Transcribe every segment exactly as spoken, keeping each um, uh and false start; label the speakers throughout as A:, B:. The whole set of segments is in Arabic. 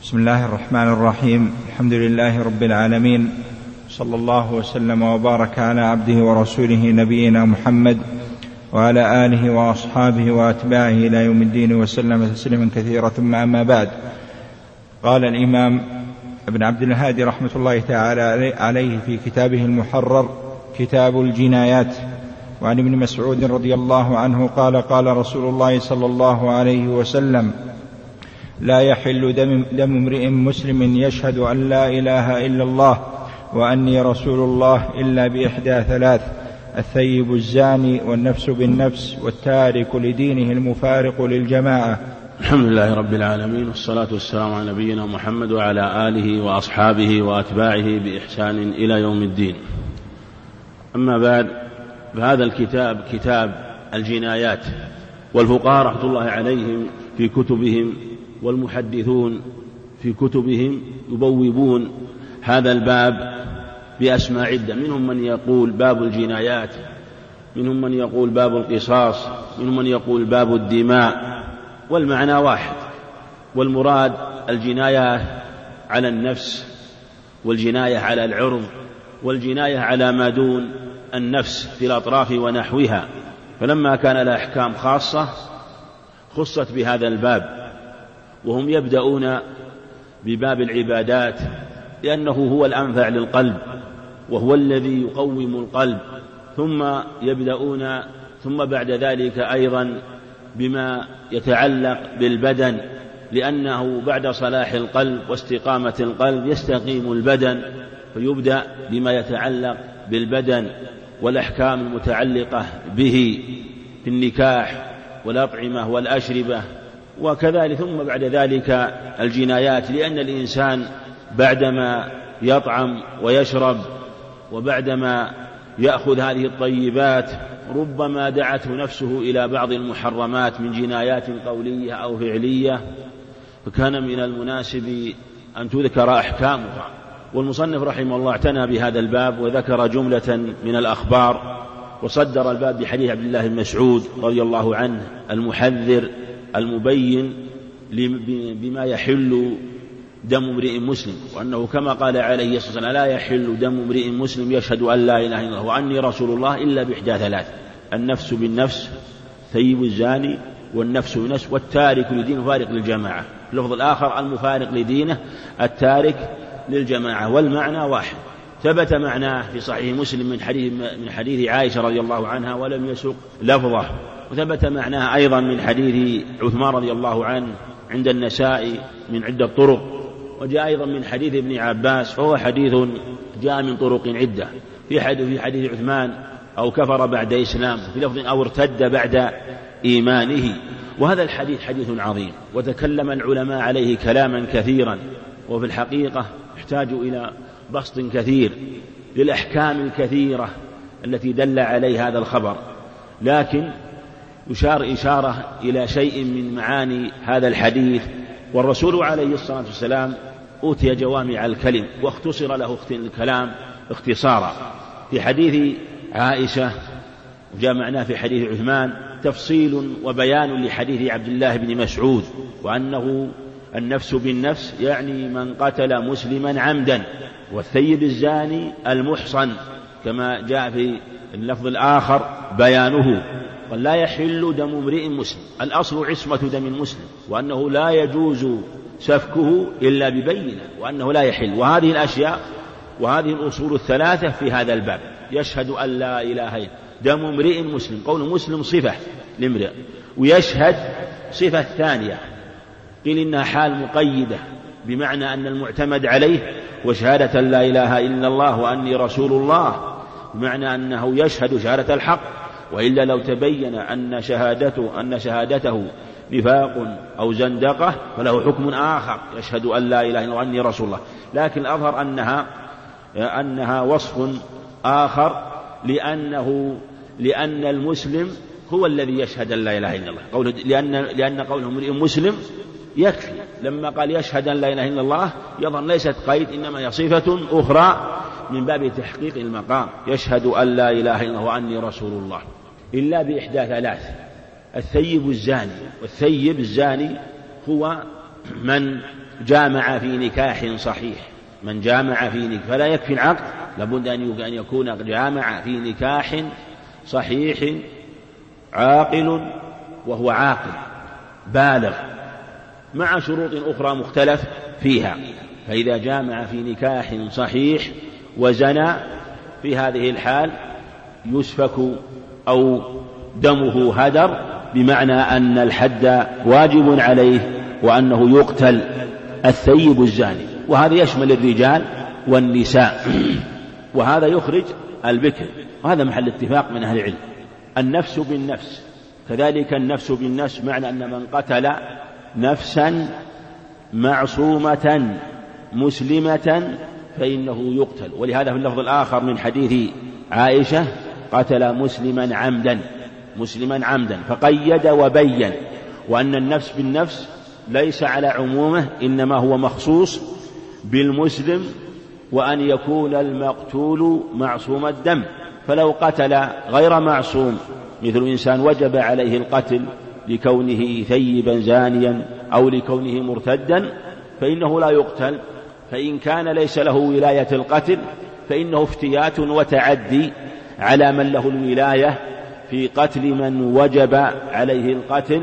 A: بسم الله الرحمن الرحيم. الحمد لله رب العالمين، صلى الله وسلم وبارك على عبده ورسوله نبينا محمد وعلى آله وأصحابه وأتباعه إلى يوم الدين وسلم تسليما كثيرا. ثم أما بعد، قال الإمام ابن عبد الهادي رحمة الله تعالى عليه في كتابه المحرر كتاب الجنايات، وعن ابن مسعود رضي الله عنه قال قال رسول الله صلى الله عليه وسلم: لا يحل دم, دم امرئ مسلم يشهد أن لا إله إلا الله وأني رسول الله إلا بإحدى ثلاث: الثيب الزاني، والنفس بالنفس، والتارك لدينه المفارق للجماعة.
B: الحمد لله رب العالمين، والصلاة والسلام على نبينا محمد وعلى آله وأصحابه وأتباعه بإحسان إلى يوم الدين. أما بعد، فهذا الكتاب كتاب الجنايات، والفقهاء رحمة الله عليهم في كتبهم والمحدثون في كتبهم يبوبون هذا الباب بأسماء عدة، منهم من يقول باب الجنايات، منهم من يقول باب القصاص، منهم من يقول باب الدماء، والمعنى واحد، والمراد الجناية على النفس، والجناية على العرض، والجناية على ما دون النفس في الأطراف ونحوها. فلما كان لها أحكام خاصة خصت بهذا الباب، وهم يبدأون بباب العبادات لأنه هو الأنفع للقلب وهو الذي يقوم القلب، ثم يبدأون ثم بعد ذلك أيضا بما يتعلق بالبدن، لأنه بعد صلاح القلب واستقامة القلب يستقيم البدن، فيبدأ بما يتعلق بالبدن والأحكام المتعلقة به في النكاح والأطعمة والأشربة، وكذلك ثم بعد ذلك الجنايات، لأن الإنسان بعدما يطعم ويشرب وبعدما يأخذ هذه الطيبات ربما دعته نفسه إلى بعض المحرمات من جنايات قولية أو فعلية، فكان من المناسب أن تذكر أحكامها. والمصنف رحمه الله اعتنى بهذا الباب وذكر جملة من الأخبار، وصدر الباب بحديث عبد الله بن مسعود رضي الله عنه المحذر المبين بما يحل دم امرئ مسلم، وأنه كما قال عليه الصلاة والسلام: لا يحل دم امرئ مسلم يشهد أن لا إله إلا الله وأني رسول الله إلا بإحدى ثلاث: النفس بالنفس، ثيب الزاني، والنفس بالنفس، والتارك لدينه فارق للجماعة. اللفظ الآخر المفارق لدينه التارك للجماعة، والمعنى واحد. ثبت معناه في صحيح مسلم من حديث من حديث عائشة رضي الله عنها ولم يسق لفظه، وثبت معناه أيضا من حديث عثمان رضي الله عنه عند النسائي من عدة طرق، وجاء أيضا من حديث ابن عباس، فهو حديث جاء من طرق عدة. في حديث في حديث عثمان: أو كفر بعد إسلام، في لفظ: أو ارتد بعد إيمانه. وهذا الحديث حديث عظيم، وتكلم العلماء عليه كلاما كثيرا، وفي الحقيقة يحتاج إلى بسط كثير للأحكام الكثيرة التي دل عليه هذا الخبر، لكن يشار إشارة إلى شيء من معاني هذا الحديث. والرسول عليه الصلاة والسلام أوتي جوامع الكلم واختصر له الكلام اختصارا. في حديث عائشة وجاء معناه في حديث عثمان تفصيل وبيان لحديث عبد الله بن مسعود، وأنه النفس بالنفس يعني من قتل مسلما عمدا، والثيب الزاني المحصن، كما جاء في اللفظ الآخر بيانه. ولا يحل دم امرئ مسلم، الأصل عصمة دم المسلم، وأنه لا يجوز سفكه إلا ببينة، وأنه لا يحل. وهذه الأشياء وهذه الأصول الثلاثة في هذا الباب: يشهد أن لا إله إلا دم امرئ مسلم، قول مسلم صفة لامرئ، ويشهد صفة ثانية، قيل إنها حال مقيدة بمعنى أن المعتمد عليه وشهادة لا إله إلا الله وأني رسول الله، بمعنى أنه يشهد شهادة الحق، وإلا لو تبين أن شهادته أن شهادته نفاق أو زندقة فله حكم آخر: يشهد أن لا إله إلا الله وأني رسول الله. لكن الأظهر أنها أنها وصف آخر، لأنه لأن المسلم هو الذي يشهد أن لا إله إلا الله، قوله لأن لأن قوله امرئ مسلم يكفي. لما قال يشهد أن لا إله إلا الله يظهر ليست قيد، إنما هي صفة أخرى من باب تحقيق المقام: يشهد أن لا إله إلا الله وأني رسول الله إلا بإحدى ثلاث: الثيب الزاني، والثيب الزاني هو من جامع في نكاح صحيح، من جامع في نكاح، فلا يكفي العقد، لابد أن يكون جامع في نكاح صحيح عاقل، وهو عاقل بالغ، مع شروط أخرى مختلف فيها. فإذا جامع في نكاح صحيح وزنى في هذه الحال يسفك أو دمه هدر، بمعنى أن الحد واجب عليه وأنه يقتل الثيب الزاني، وهذا يشمل الرجال والنساء، وهذا يخرج البكر، وهذا محل اتفاق من أهل العلم. النفس بالنفس كذلك، النفس بالنفس معنى أن من قتل نفسا معصومة مسلمة فإنه يقتل، ولهذا في اللفظ الآخر من حديث عائشة قتل مسلما عمدا، مسلما عمدا، فقيد وبين، وأن النفس بالنفس ليس على عمومه، إنما هو مخصوص بالمسلم، وأن يكون المقتول معصوم الدم. فلو قتل غير معصوم مثل إنسان وجب عليه القتل لكونه ثيبا زانيا أو لكونه مرتدا فإنه لا يقتل، فإن كان ليس له ولاية القتل فإنه افتيات وتعدي على من له الولاية في قتل من وجب عليه القتل،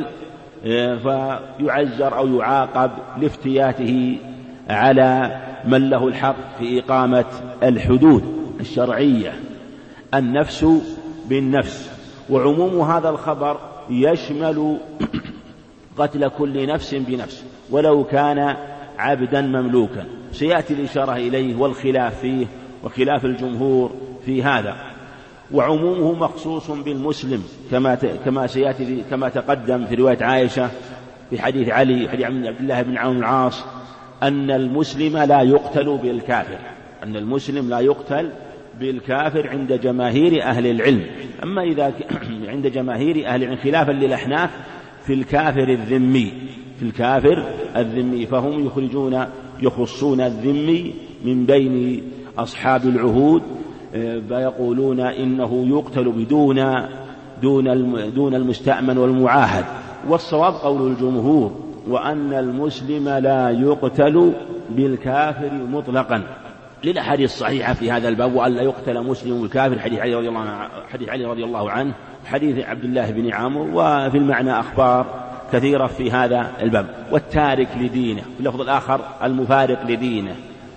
B: فيعزر أو يعاقب لافتياته على من له الحق في إقامة الحدود الشرعية. النفس بالنفس، وعموم هذا الخبر يشمل قتل كل نفس بنفس ولو كان عبدا مملوكا، سيأتي الإشارة إليه والخلاف فيه وخلاف الجمهور في هذا. وعمومه مخصوص بالمسلم كما كما سيأتي كما تقدم في رواية عائشة في حديث علي حديث عبد الله بن عون العاص أن المسلم لا يقتل بالكافر، أن المسلم لا يقتل بالكافر عند جماهير أهل العلم. أما إذا عند جماهير أهل العلم خلافا للأحناف في الكافر الذمي، في الكافر الذمي فهم يخرجون يخصون الذمي من بين أصحاب العهود، فيقولون إنه يقتل بدون دون دون المستأمن والمعاهد. والصواب قول الجمهور وأن المسلم لا يقتل بالكافر مطلقا، للأحاديث الصحيحة في هذا الباب، وأن لا يقتل مسلم بالكافر، حديث علي رضي الله عنه، حديث علي رضي الله عنه، حديث عبد الله بن عمرو، وفي المعنى أخبار كثيرة في هذا الباب. والتارك لدينه في اللفظ الآخر المفارق لدينه،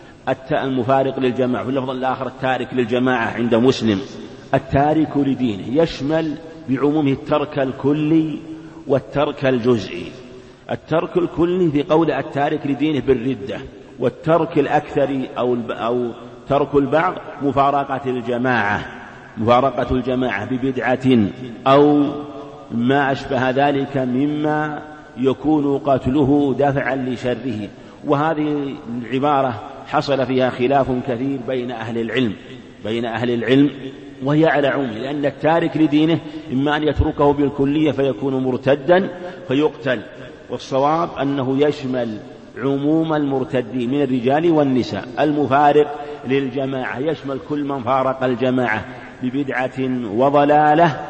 B: المفارق للجماعة في اللفظ الآخر التارك للجماعة عند مسلم. التارك لدينه يشمل بعمومه الترك الكلي والترك الجزئي. الترك الكلي في قول التارك لدينه بالردة، والترك الأكثر أو أو ترك البعض مفارقة الجماعة، مفارقة الجماعة ببدعة أو ما أشبه ذلك مما يكون قتله دفعا لشره. وهذه العبارة حصل فيها خلاف كثير بين أهل العلم بين أهل العلم وهي على عموم، لأن التارك لدينه إما أن يتركه بالكلية فيكون مرتدا فيقتل، والصواب أنه يشمل عموم المرتدين من الرجال والنساء. المفارق للجماعة يشمل كل من فارق الجماعة ببدعة وضلالة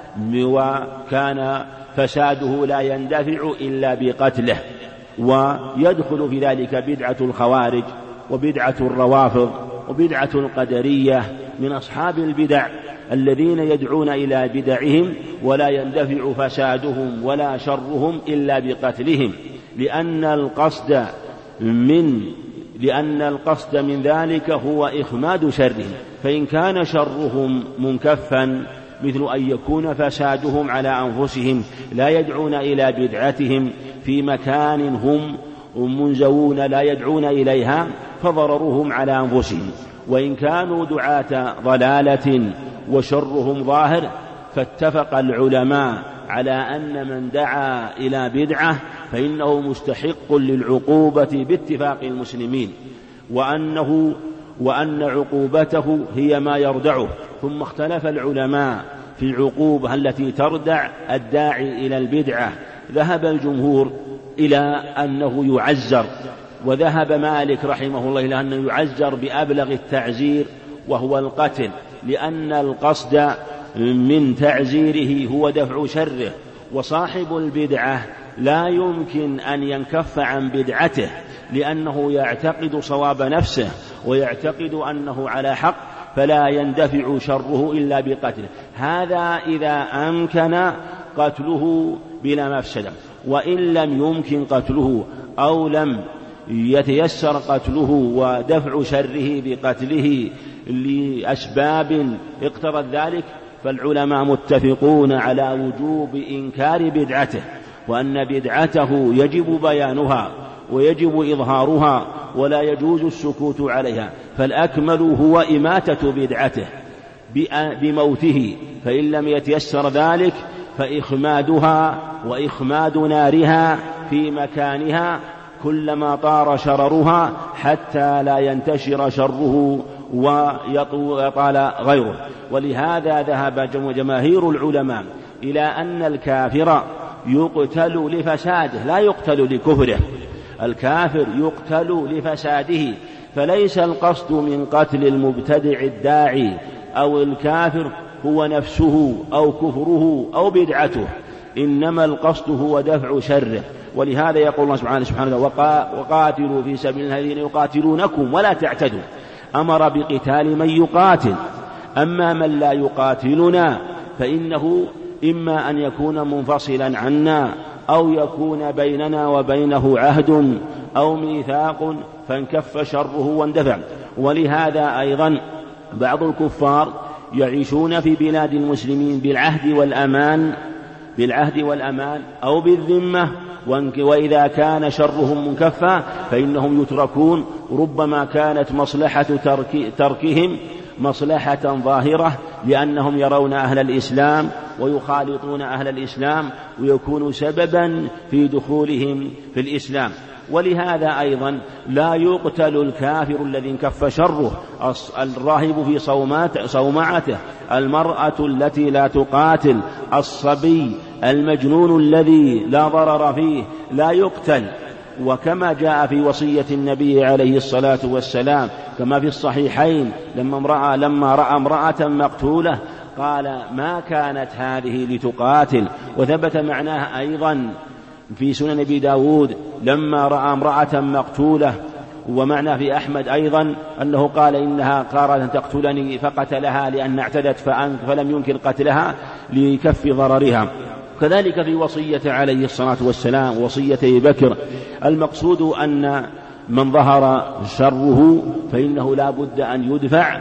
B: وكان فساده لا يندفع إلا بقتله، ويدخل في ذلك بدعة الخوارج وبدعة الروافض وبدعة القدرية من أصحاب البدع الذين يدعون إلى بدعهم ولا يندفع فسادهم ولا شرهم إلا بقتلهم، لأن القصد من لأن القصد من ذلك هو إخماد شرهم، فإن كان شرهم منكفا مثل أن يكون فسادهم على أنفسهم لا يدعون إلى بدعتهم في مكان هم منزوون لا يدعون إليها فضررهم على أنفسهم، وإن كانوا دعاة ضلالة وشرهم ظاهر فاتفق العلماء على أن من دعا إلى بدعة فإنه مستحق للعقوبة باتفاق المسلمين، وأنه وأن عقوبته هي ما يردعه. ثم اختلف العلماء في العقوبة التي تردع الداعي إلى البدعة، ذهب الجمهور إلى أنه يعزر، وذهب مالك رحمه الله إلى أنه يعزر بأبلغ التعزير وهو القتل، لأن القصد من تعزيره هو دفع شره، وصاحب البدعة لا يمكن أن ينكف عن بدعته لأنه يعتقد صواب نفسه ويعتقد أنه على حق، فلا يندفع شره إلا بقتله. هذا إذا أمكن قتله بلا مفسدة، وإن لم يمكن قتله أو لم يتيسر قتله ودفع شره بقتله لأسباب اقتضت ذلك، فالعلماء متفقون على وجوب إنكار بدعته، وأن بدعته يجب بيانها ويجب إظهارها ولا يجوز السكوت عليها. فالأكمل هو إماتة بدعته بموته، فإن لم يتيسر ذلك فإخمادها وإخماد نارها في مكانها كلما طار شررها حتى لا ينتشر شره ويطال غيره. ولهذا ذهب جماهير العلماء إلى أن الكافر يقتل لفساده لا يقتل لكفره، الكافر يقتل لفساده، فليس القصد من قتل المبتدع الداعي أو الكافر هو نفسه أو كفره أو بدعته، إنما القصد هو دفع شره. ولهذا يقول الله سبحانه سبحانه وقاتلوا في سبيل الله الذين يقاتلونكم ولا تعتدوا، أمر بقتال من يقاتل. أما من لا يقاتلنا فإنه إما أن يكون منفصلا عنا أو يكون بيننا وبينه عهد أو ميثاق فانكف شره واندفع. ولهذا أيضا بعض الكفار يعيشون في بلاد المسلمين بالعهد والأمان بالعهد والأمان أو بالذمة، وإذا كان شرهم منكفا فإنهم يتركون، ربما كانت مصلحة ترك تركهم مصلحة ظاهرة لأنهم يرون أهل الإسلام ويخالطون أهل الإسلام ويكون سببا في دخولهم في الإسلام. ولهذا أيضا لا يقتل الكافر الذي انكف شره، الراهب في صومعته، المرأة التي لا تقاتل، الصبي المجنون الذي لا ضرر فيه لا يقتل. وكما جاء في وصية النبي عليه الصلاة والسلام كما في الصحيحين لما امرأة لما رأى امرأة مقتولة قال ما كانت هذه لتقاتل. وثبت معناه أيضا في سنن أبي داود لما رأى امرأة مقتولة، ومعنى في أحمد أيضا أنه قال إنها قارت أن تقتلني فقتلها لأن اعتدت فلم ينكر قتلها لكف ضررها. كذلك في وصية عليه الصلاة والسلام وصية أبي بكر، المقصود أن من ظهر شره فإنه لا بد أن يدفع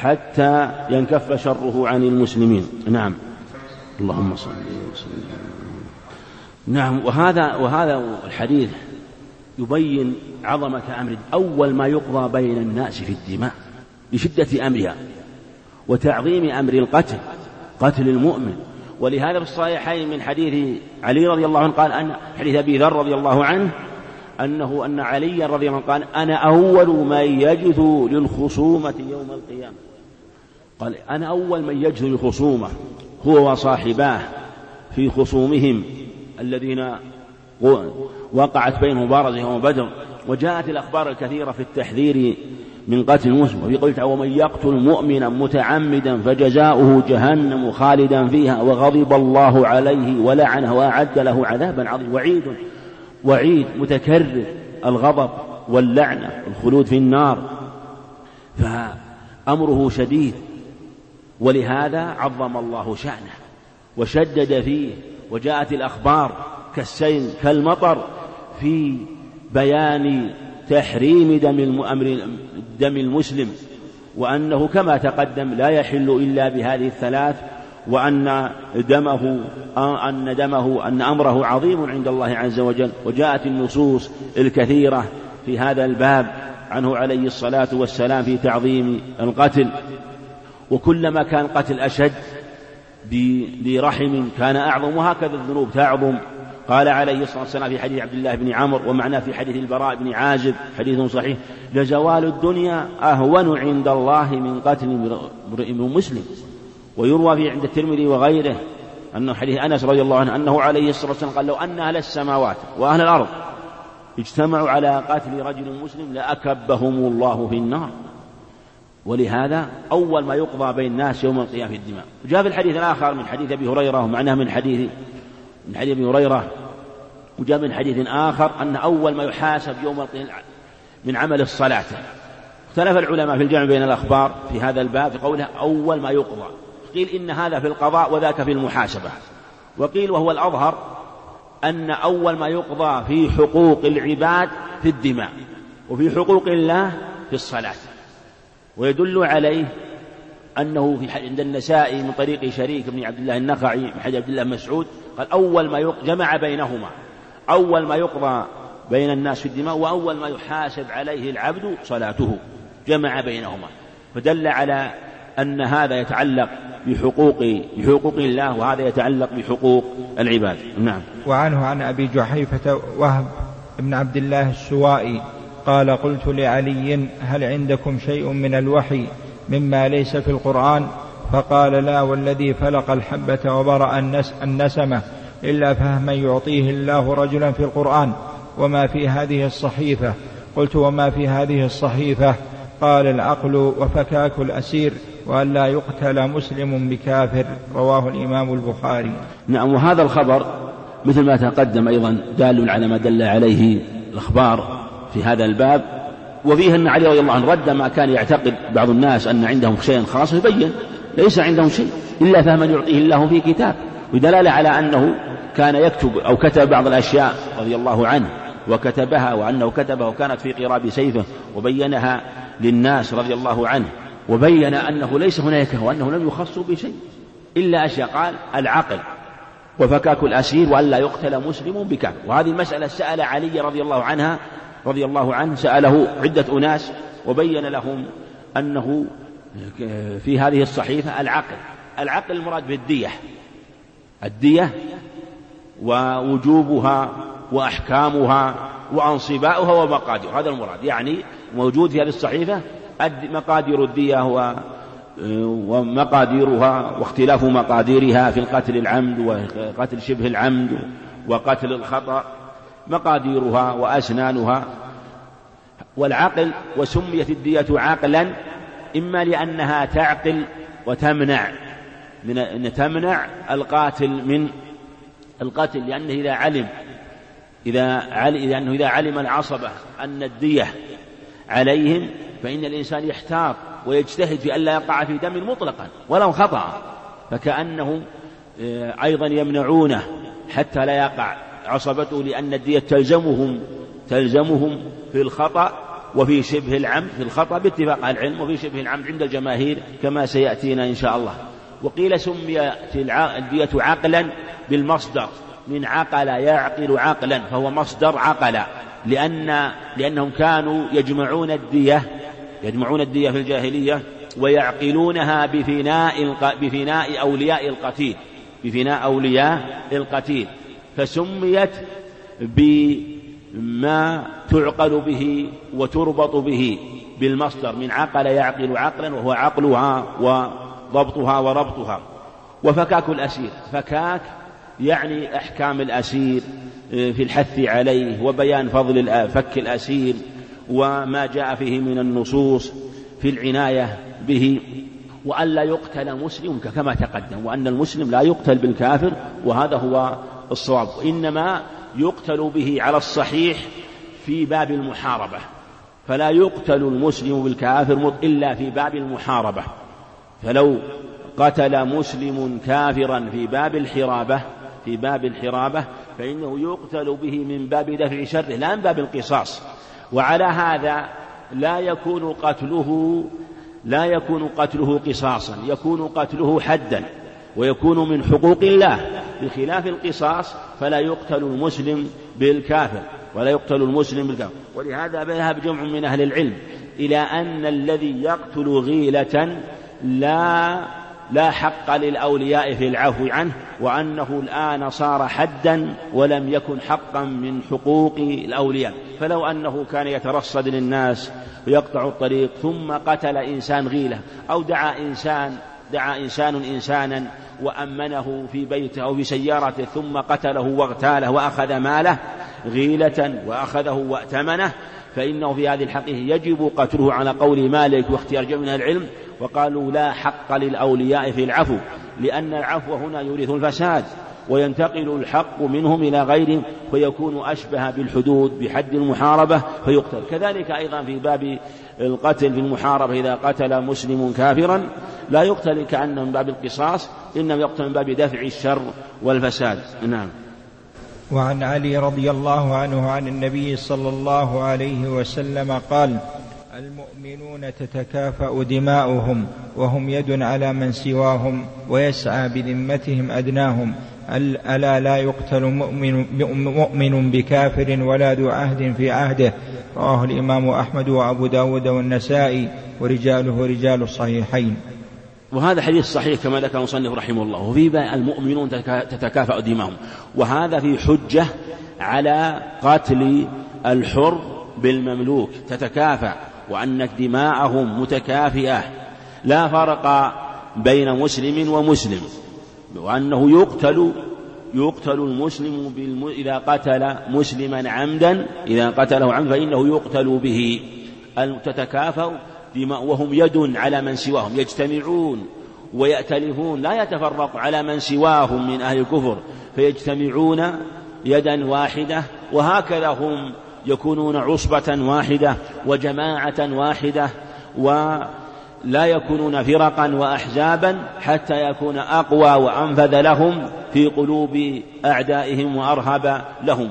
B: حتى ينكف شره عن المسلمين. نعم، اللهم صل وسلم. نعم، وهذا وهذا الحديث يبين عظمة أمر أول ما يقضى بين الناس في الدماء لشدة أمرها وتعظيم أمر القتل، قتل المؤمن. ولهذا في الصحيحين من حديث علي رضي الله عنه قال أن حديث أبي ذر رضي الله عنه أنه أن علي رضي الله عنه قال أنا أول من يجثو للخصومة يوم القيامة. قال أنا أول من يجثو للخصومة هو وصاحباه في خصومهم الذين وقعت بينهم مبارزة يوم بدر. وجاءت الأخبار الكثيرة في التحذير من قتل المسلم، وفي قوله ومن يقتل مؤمنا متعمدا فجزاؤه جهنم خالدا فيها وغضب الله عليه ولعنه وأعد له عذابا عظيما. وعيد وعيد متكرر، الغضب واللعنة والخلود في النار، فأمره شديد. ولهذا عظم الله شأنه وشدد فيه، وجاءت الأخبار كالسيل كالمطر في بيان تحريم دم دم المسلم، وأنه كما تقدم لا يحل إلا بهذه الثلاث، وأن دمه أن دمه أن أمره عظيم عند الله عز وجل. وجاءت النصوص الكثيرة في هذا الباب عنه عليه الصلاة والسلام في تعظيم القتل. وكلما كان قتل أشد برحم كان أعظم، وهكذا الذنوب تعظم. قال عليه الصلاة والسلام في حديث عبد الله بن عمرو ومعناه في حديث البراء بن عازب حديث صحيح لزوال الدنيا أهون عند الله من قتل امرئ مسلم. ويروى في عند الترمذي وغيره أنه حديث أنس رضي الله عنه أنه عليه الصلاة والسلام قال لو أن أهل السماوات وأهل الأرض اجتمعوا على قتل رجل مسلم لأكبهم الله في النار. ولهذا أول ما يقضى بين الناس يوم القيامة في الدماء. جاء في الحديث الآخر من حديث أبي هريرة ومعناه من حديث من حديث أبي هريرة وجاء من حديث آخر أن أول ما يحاسب يوم القيامة من عمل الصلاة. اختلف العلماء في الجمع بين الأخبار في هذا الباب في قوله أول ما يقضى، قيل إن هذا في القضاء وذاك في المحاسبة، وقيل وهو الأظهر أن أول ما يقضى في حقوق العباد في الدماء وفي حقوق الله في الصلاة. ويدل عليه أنه في عند النسائي من طريق شريك بن عبد الله النخعي من حديث عبد الله مسعود قال أول ما جمع بينهما، أول ما يقضى بين الناس في الدماء وأول ما يحاسب عليه العبد صلاته، جمع بينهما، فدل على أن هذا يتعلق بحقوق بحقوق الله وهذا يتعلق بحقوق العباد. نعم.
A: وعنه عن أبي جحيفة وهب بن عبد الله السوائي قال قلت لعلي هل عندكم شيء من الوحي مما ليس في القرآن؟ فقال لا والذي فلق الحبة وبرأ النسمة إلا فهما يعطيه الله رجلا في القرآن. وما في هذه الصحيفة؟ قلت وما في هذه الصحيفة؟ قال العقل وفكاك الأسير وأن لا يقتل مسلم بكافر. رواه الإمام البخاري.
B: نعم. وهذا الخبر مثل ما تقدم أيضا دال على ما دل عليه الأخبار في هذا الباب، وفيه أن علي رضي الله عنه رد ما كان يعتقد بعض الناس أن عندهم شيء خاص، يبين ليس عندهم شيء إلا فهما يعطيه الله في كتاب، ودلالة على أنه كان يكتب أو كتب بعض الأشياء رضي الله عنه وكتبها، وأنه كتبها وكانت في قراب سيفه وبينها للناس رضي الله عنه، وبين أنه ليس هناك وأنه لم يخصوا بشيء إلا أشياء قال العقل وفكاك الأسير وأن لا يقتل مسلم بكافر. وهذه المسألة سأل علي رضي الله عنها رضي الله عنه سأله عدة أناس وبين لهم أنه في هذه الصحيفة العقل. العقل المراد بالدية، الدية ووجوبها وأحكامها وأنصباؤها ومقاديرها، هذا المراد. يعني موجود في هذه الصحيفة مقادير الدية ومقاديرها واختلاف مقاديرها في القتل العمد وقتل شبه العمد وقتل الخطأ، مقاديرها وأسنانها والعقل. وسميت الدية عقلا إما لأنها تعقل وتمنع من أن تمنع القاتل من القتل، لأنه إذا علم إذا علم لأنه إذا علم العصبة أن الدية عليهم فإن الإنسان يحتاط ويجتهد في ألا يقع في دم مطلقا ولو خطأ، فكأنهم أيضا يمنعونه حتى لا يقع عصبته، لأن الدية تلزمهم تلزمهم في الخطأ وفي شبه العمد، في الخطأ باتفاق العلم وفي شبه العمد عند الجماهير كما سيأتينا إن شاء الله. وقيل سميت الدية عقلا بالمصدر من عقل يعقل عقلا، فهو مصدر عقل، لأن لأنهم كانوا يجمعون الدية يجمعون الدية في الجاهلية ويعقلونها بفناء بفناء أولياء القتيل بفناء أولياء القتيل فسميت بما تعقل به وتربط به بالمصدر من عقل يعقل عقلا، وهو عقلها وضبطها وربطها. وفكاك الأسير، فكاك يعني أحكام الأسير في الحث عليه وبيان فضل فك الأسير وما جاء فيه من النصوص في العناية به، وأن لا يقتل مسلم كما تقدم، وأن المسلم لا يقتل بالكافر، وهذا هو الصواب، إنما يقتل به على الصحيح في باب المحاربة، فلا يقتل المسلم بالكافر إلا في باب المحاربة. فلو قتل مسلم كافرا في باب الحرابة في باب الحرابة فإنه يقتل به من باب دفع شره لا من باب القصاص. وعلى هذا لا يكون قتله لا يكون قتله قصاصا، يكون قتله حدا ويكون من حقوق الله، بخلاف القصاص فلا يقتل المسلم بالكافر ولا يقتل المسلم بالكافر. ولهذا ذهب جمع من أهل العلم إلى أن الذي يقتل غيلة لا لا حق للأولياء في العفو عنه، وأنه الآن صار حدا ولم يكن حقا من حقوق الأولياء. فلو أنه كان يترصد للناس ويقطع الطريق ثم قتل إنسان غيلة، أو دعا إنسان دعا إنسان إنسانا وأمنه في بيته أو في سيارته ثم قتله واغتاله وأخذ ماله غيلة وأخذه وأتمنه، فإنه في هذه الحقيقة يجب قتله على قول مالك واختيار جمع من العلم، وقالوا لا حق للأولياء في العفو، لأن العفو هنا يورث الفساد وينتقل الحق منهم إلى غيرهم فيكون أشبه بالحدود بحد المحاربة فيقتل. كذلك أيضا في باب القتل في المحاربة إذا قتل مسلم كافرا لا يقتل كأنه من باب القصاص، إنما يقتل من باب دفع الشر والفساد. نعم.
A: وعن علي رضي الله عنه عن النبي صلى الله عليه وسلم قال: المؤمنون تتكافأ دماؤهم وهم يد على من سواهم ويسعى بذمتهم أدناهم، ألا لا يقتل مؤمن, مؤمن بكافر ولا ذو عهد في عهده. رواه الإمام أحمد وأبو داود والنسائي ورجاله رجال الصحيحين.
B: وهذا حديث صحيح كما ذكر المصنف رحمه الله. وفي المؤمنون تتكافأ دماؤهم، وهذا في حجة على قتل الحر بالمملوك، تتكافأ، وأن دماءهم متكافئة لا فرق بين مسلم ومسلم، وأنه يقتل يقتل المسلم بالم... إذا قتل مسلما عمدا إذا قتله عمدا فإنه يقتل به. تتكافأ دماء وهم يد على من سواهم، يجتمعون ويأتلفون، لا يتفرق على من سواهم من أهل الكفر، فيجتمعون يدا واحدة، وهكذا هم يكونون عصبة واحدة وجماعة واحدة، ولا يكونون فرقا وأحزابا حتى يكون أقوى وأنفذ لهم في قلوب أعدائهم وأرهب لهم.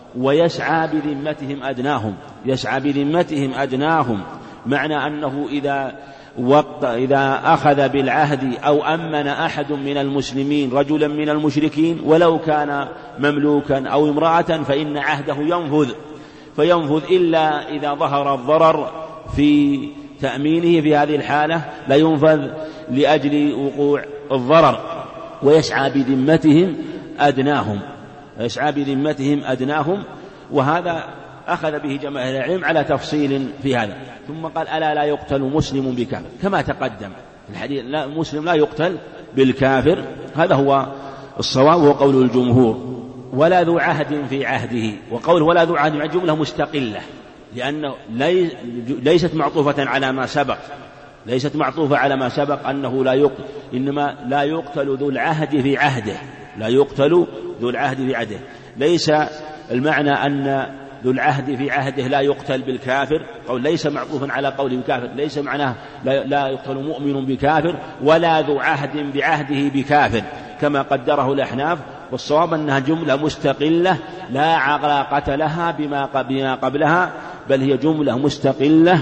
B: ويسعى بذمتهم أدناهم، يسعى بذمتهم أدناهم، معنى أنه إذا وقت إذا أخذ بالعهد أو أمن أحد من المسلمين رجلا من المشركين ولو كان مملوكا أو امرأة فإن عهده ينفذ فينفذ إلا إذا ظهر الضرر في تأمينه، في هذه الحالة لا ينفذ لأجل وقوع الضرر. ويسعى بذمتهم أدناهم، يسعى بذمتهم أدناهم، وهذا أخذ به جماهير العلم على تفصيل في هذا. ثم قال: ألا لا يقتل مسلم بكافر، كما تقدم الحديث لا مسلم لا يقتل بالكافر، هذا هو الصواب وهو قول الجمهور. ولا ذو عهد في عهده، وقول ولا ذو عهد جملة مستقلة، لأنه لي ليست معطوفة على ما سبق، ليست معطوفة على ما سبق أنه لا يقتل، إنما لا يقتل ذو العهد في عهده، لا يقتل ذو العهد في عهده. ليس المعنى أن ذو العهد في عهده لا يقتل بالكافر، قول ليس معطوفا على قول بكافر، ليس معناه لا, لا يقتل مؤمن بكافر ولا ذو عهد بعهده بكافر كما قدره الأحناف. والصواب أنها جملة مستقلة لا علاقة لها بما قبلها، بل هي جملة مستقلة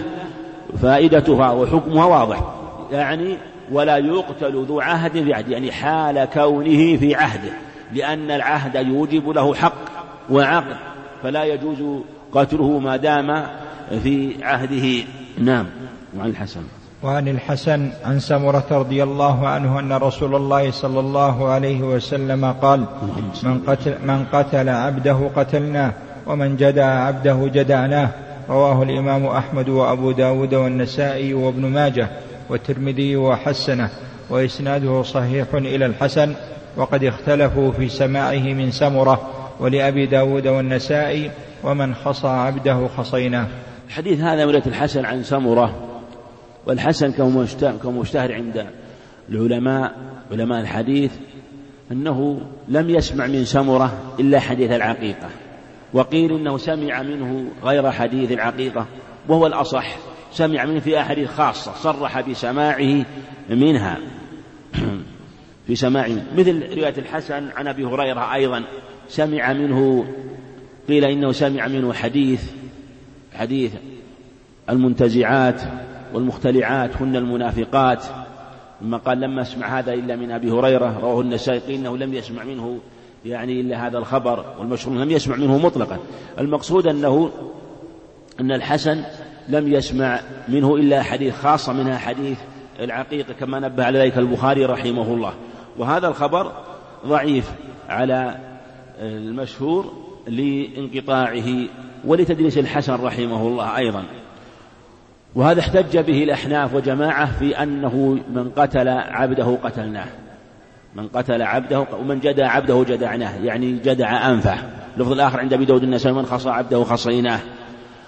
B: فائدتها وحكمها واضح. يعني ولا يقتل ذو عهد في عهده، يعني حال كونه في عهده، لأن العهد يوجب له حق وعقد، فلا يجوز قتله ما دام في عهده. نعم. وعن الحسن
A: وعن الحسن عن سمرة رضي الله عنه أن رسول الله صلى الله عليه وسلم قال: من قتل, من قتل عبده قتلناه، ومن جدع عبده جدعناه. رواه الإمام أحمد وأبو داود والنسائي وابن ماجه والترمذي وحسنه، وإسناده صحيح إلى الحسن، وقد اختلفوا في سماعه من سمرة، ولأبي داود والنسائي: ومن خصى عبده خصيناه.
B: الحديث هذا من الحسن عن سمرة، والحسن كمشتهر عند العلماء علماء الحديث أنه لم يسمع من سمرة إلا حديث العقيقة، وقيل إنه سمع منه غير حديث العقيقة، وهو الأصح، سمع منه في أحاديث خاصة صرح بسماعه منها في سماعه، مثل رواية الحسن عن أبي هريرة أيضا سمع منه، قيل إنه سمع منه حديث حديث المنتزعات والمختلعات هن المنافقات، ثم قال: لما اسمع هذا إلا من أبي هريرة. رواه النسائي، قيل إنه لم يسمع منه يعني إلا هذا الخبر، والمشهور لم يسمع منه مطلقا. المقصود أنه أن الحسن لم يسمع منه إلا حديث خاصة، منها حديث العقيقة كما نبه على ذلك البخاري رحمه الله. وهذا الخبر ضعيف على المشهور لانقطاعه ولتدليس الحسن رحمه الله أيضا. وهذا احتج به الأحناف وجماعة في أنه من قتل عبده قتلناه، من قتل عبده، ومن جدع عبده جدعناه، يعني جدع أنفه. اللفظ الآخر عند أبي داود النسائي: من خصى عبده خصيناه.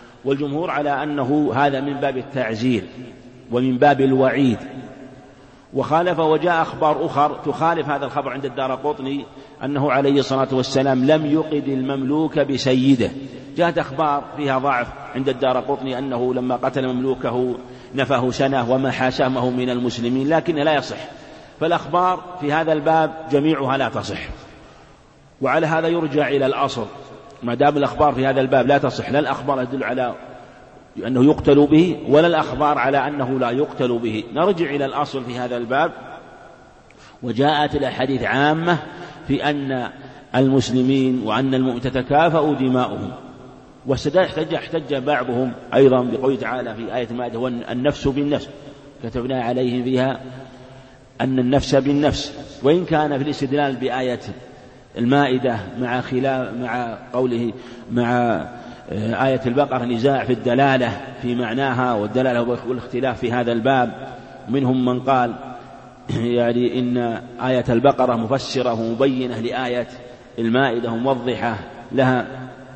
B: والجمهور على أنه هذا من باب التعزير ومن باب الوعيد، وخالف وجاء أخبار أخر تخالف هذا الخبر عند الدارقطني أنه عليه الصلاة والسلام لم يقد المملوك بسيده. جاءت أخبار فيها ضعف عند الدارقطني أنه لما قتل مملوكه نفه سنة ومحى سهمه من المسلمين، لكن لا يصح. فالأخبار في هذا الباب جميعها لا تصح، وعلى هذا يرجع إلى الأصل. ما دام الأخبار في هذا الباب لا تصح، لا الأخبار تدل على أنه يقتل به ولا الأخبار على أنه لا يقتل به، نرجع إلى الأصل في هذا الباب. وجاءت الأحاديث عامة في أن المسلمين وأن المؤمن تتكافأ دماؤهم. واستدل احتج احتج بعضهم أيضا بقوله تعالى في آية المائدة والنفس بالنفس كتبنا عليهم فيها أن النفس بالنفس، وإن كان في الاستدلال بآية المائدة مع خلاف مع قوله مع آية البقرة نزاع في الدلالة في معناها والدلالة والاختلاف في هذا الباب. منهم من قال يعني إن آية البقرة مفسرة ومبينة لآية المائدة وموضحة لها،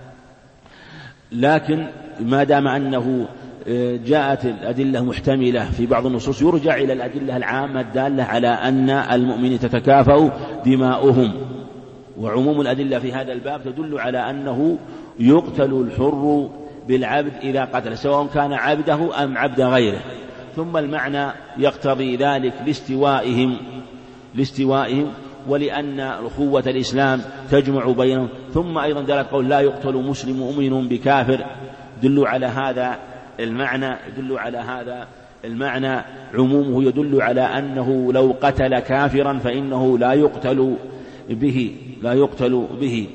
B: لكن ما دام أنه جاءت الأدلة محتملة في بعض النصوص يرجع إلى الأدلة العامة الدالة على أن المؤمنين تتكافأ دماؤهم. وعموم الأدلة في هذا الباب تدل على أنه يقتل الحر بالعبد إذا قتل، سواء كان عبده أم عبد غيره. ثم المعنى يقتضي ذلك لاستوائهم لاستوائهم ولأن أخوة الإسلام تجمع بينهم. ثم أيضا دلت قول لا يقتل مسلم مؤمن بكافر، يدل على هذا المعنى يدل على هذا المعنى عمومه يدل على أنه لو قتل كافرا فإنه لا يقتل به لا يقتل به.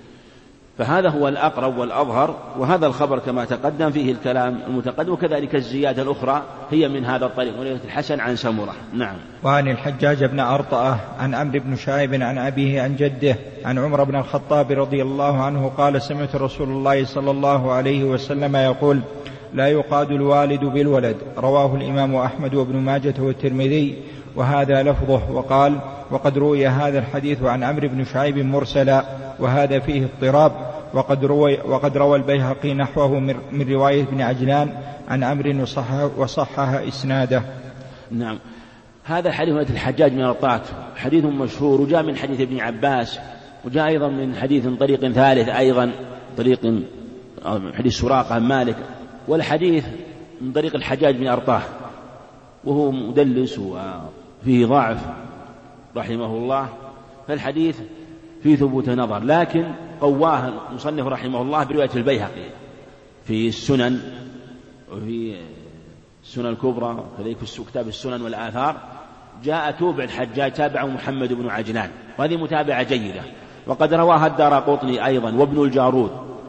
B: فهذا هو الأقرب والأظهر، وهذا الخبر كما تقدم فيه الكلام المتقدم، وكذلك الزيادة الأخرى هي من هذا الطريق وليلة الحسن عن سمرة. نعم.
A: وعن الحجاج بن أرطأة عن عمرو بن شعيب عن أبيه عن جده عن عمر بن الخطاب رضي الله عنه قال سمعت رسول الله صلى الله عليه وسلم يقول لا يقاد الوالد بالولد. رواه الإمام أحمد وابن ماجة والترمذي وهذا لفظه. وقال وقد روي هذا الحديث عن عمرو بن شعيب مرسلا وهذا فيه اضطراب، وقد روى, وقد روى البيهقي نحوه من رواية ابن عجلان عن عمرو وصحها إسناده.
B: نعم. هذا حديث الحجاج من أرطاة حديث مشهور، وجاء من حديث ابن عباس، وجاء أيضا من حديث طريق ثالث أيضا طريق حديث سراقة مالك، والحديث من طريق الحجاج بن أرطاه، وهو مدلس وفيه ضعف رحمه الله. فالحديث فيه ثبوت نظر، لكن قواه المصنف رحمه الله برواية البيهقي في السنن وفي السنن الكبرى، كذلك في كتاب السنن والآثار جاء توبع الحجاج تابعه محمد بن عجلان، وهذه متابعة جيدة. وقد رواها الدارقطني أيضا وابن الجارود،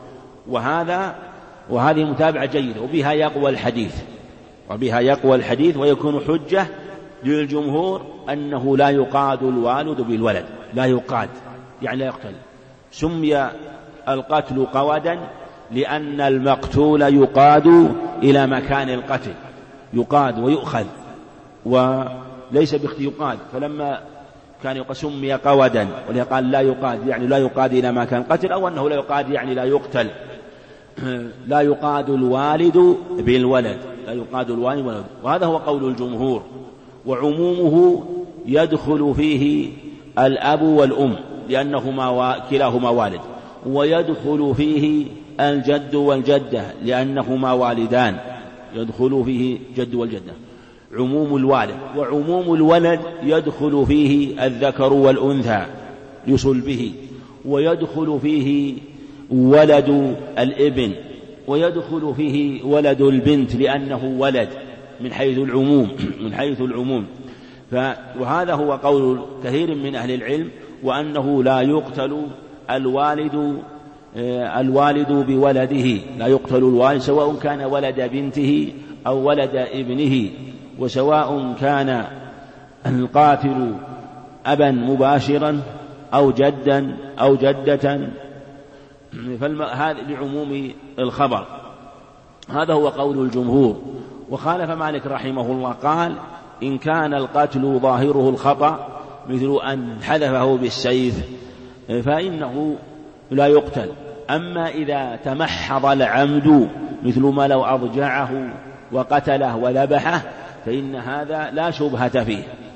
B: وهذا وهذه متابعة جيدة، وبها يقوى الحديث وبها يقوى الحديث ويكون حجة للجمهور أنه لا يقاد الوالد بالولد، لا يقاد يعني لا يقتل. سمي القتل قودا لأن المقتول يقاد إلى مكان القتل، يقاد ويؤخذ وليس باختي يقاد. فلما كان يقال سمي قودا ولقال لا يقاد يعني لا يقاد إلى مكان القتل، أو أنه لا يقاد يعني لا يقتل. لا يقاد الوالد بالولد، لا يقاد الوالد بالولد، وهذا هو قول الجمهور. وعمومه يدخل فيه الأب والأم لأنهما كلاهما والد، ويدخل فيه الجد والجدة لأنهما والدان، يدخل فيه جد والجدة عموم الوالد. وعموم الولد يدخل فيه الذكر والأنثى لصلبه، ويدخل فيه ولد الابن، ويدخل فيه ولد البنت لأنه ولد من حيث العموم من حيث العموم. وهذا هو قول كثير من أهل العلم، وأنه لا يقتل الوالد الوالد بولده، لا يقتل الوالد سواء كان ولد بنته أو ولد ابنه، وسواء كان القاتل أبا مباشرا أو جدا أو جدة، هذا لعموم الخبر. هذا هو قول الجمهور. وخالف مالك رحمه الله قال إن كان القتل ظاهره الخطأ مثل أن حذفه بالسيف فإنه لا يقتل. أما إذا تمحض العمد مثل ما لو أضجعه وقتله وذبحه فإن هذا لا شبهة فيه.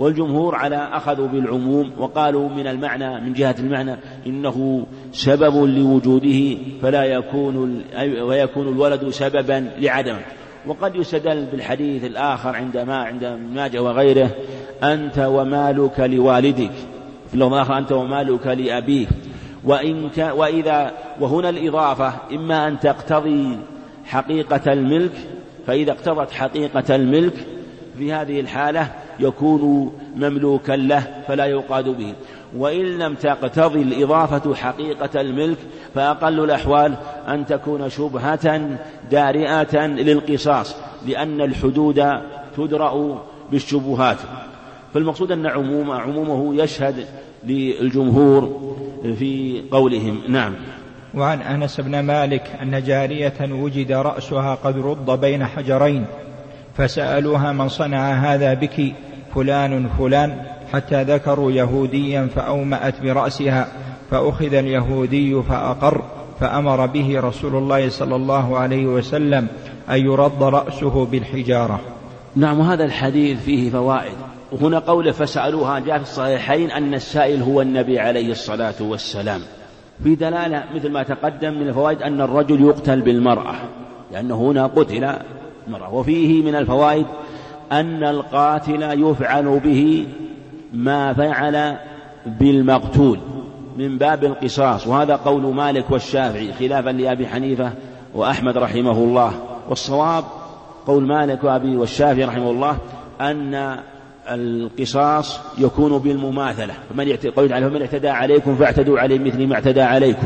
B: والجمهور على أخذوا بالعموم وقالوا من المعنى من جهة المعنى إنه سبب لوجوده فلا يكون ويكون الولد سببا لعدمه. وقد يستدل بالحديث الآخر عندما عند ماجه وغيره أنت ومالك لوالدك، في اللفظ الآخر أنت ومالك لأبيك. وإن وإذا وهنا الإضافة إما أن تقتضي حقيقة الملك، فإذا اقتضت حقيقة الملك في هذه الحالة يكون مملوكا له فلا يقاد به، وإن لم تقتضي الإضافة حقيقة الملك فأقل الأحوال أن تكون شبهة دارئة للقصاص، لأن الحدود تدرأ بالشبهات. فالمقصود أن عموم عمومه يشهد للجمهور في قولهم. نعم.
A: وعن أنس بن مالك أن جارية وجد رأسها قد رد بين حجرين فسألوها من صنع هذا بك؟ فلان فلان، حتى ذكروا يهوديا فأومأت برأسها، فأخذ اليهودي فأقر، فأمر به رسول الله صلى الله عليه وسلم أن يرد رأسه بالحجارة.
B: نعم. وهذا الحديث فيه فوائد. وهنا قوله فسألوها جاء في الصحيحين أن السائل هو النبي عليه الصلاة والسلام، في دلالة مثل ما تقدم من الفوائد أن الرجل يقتل بالمرأة لأنه هنا قتل مرأة. وفيه من الفوائد أن القاتل يفعل به ما فعل بالمقتول من باب القصاص، وهذا قول مالك والشافعي خلافا لأبي حنيفة وأحمد رحمه الله. والصواب قول مالك وأبي والشافعي رحمه الله أن القصاص يكون بالمماثلة، فمن اعتدى عليكم فاعتدوا عليه مثل ما اعتدى عليكم.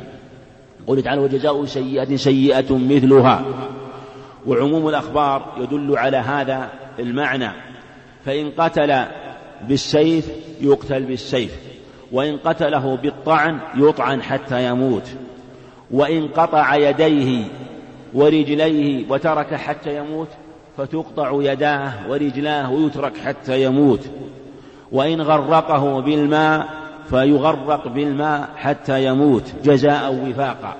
B: قل تعالى وجزاء سيئة سيئة مثلها. وعموم الأخبار يدل على هذا المعنى، فإن قتل بالسيف يقتل بالسيف، وإن قتله بالطعن يطعن حتى يموت، وإن قطع يديه ورجليه وترك حتى يموت فتقطع يداه ورجلاه ويترك حتى يموت، وإن غرقه بالماء فيغرق بالماء حتى يموت جزاء وفاقا.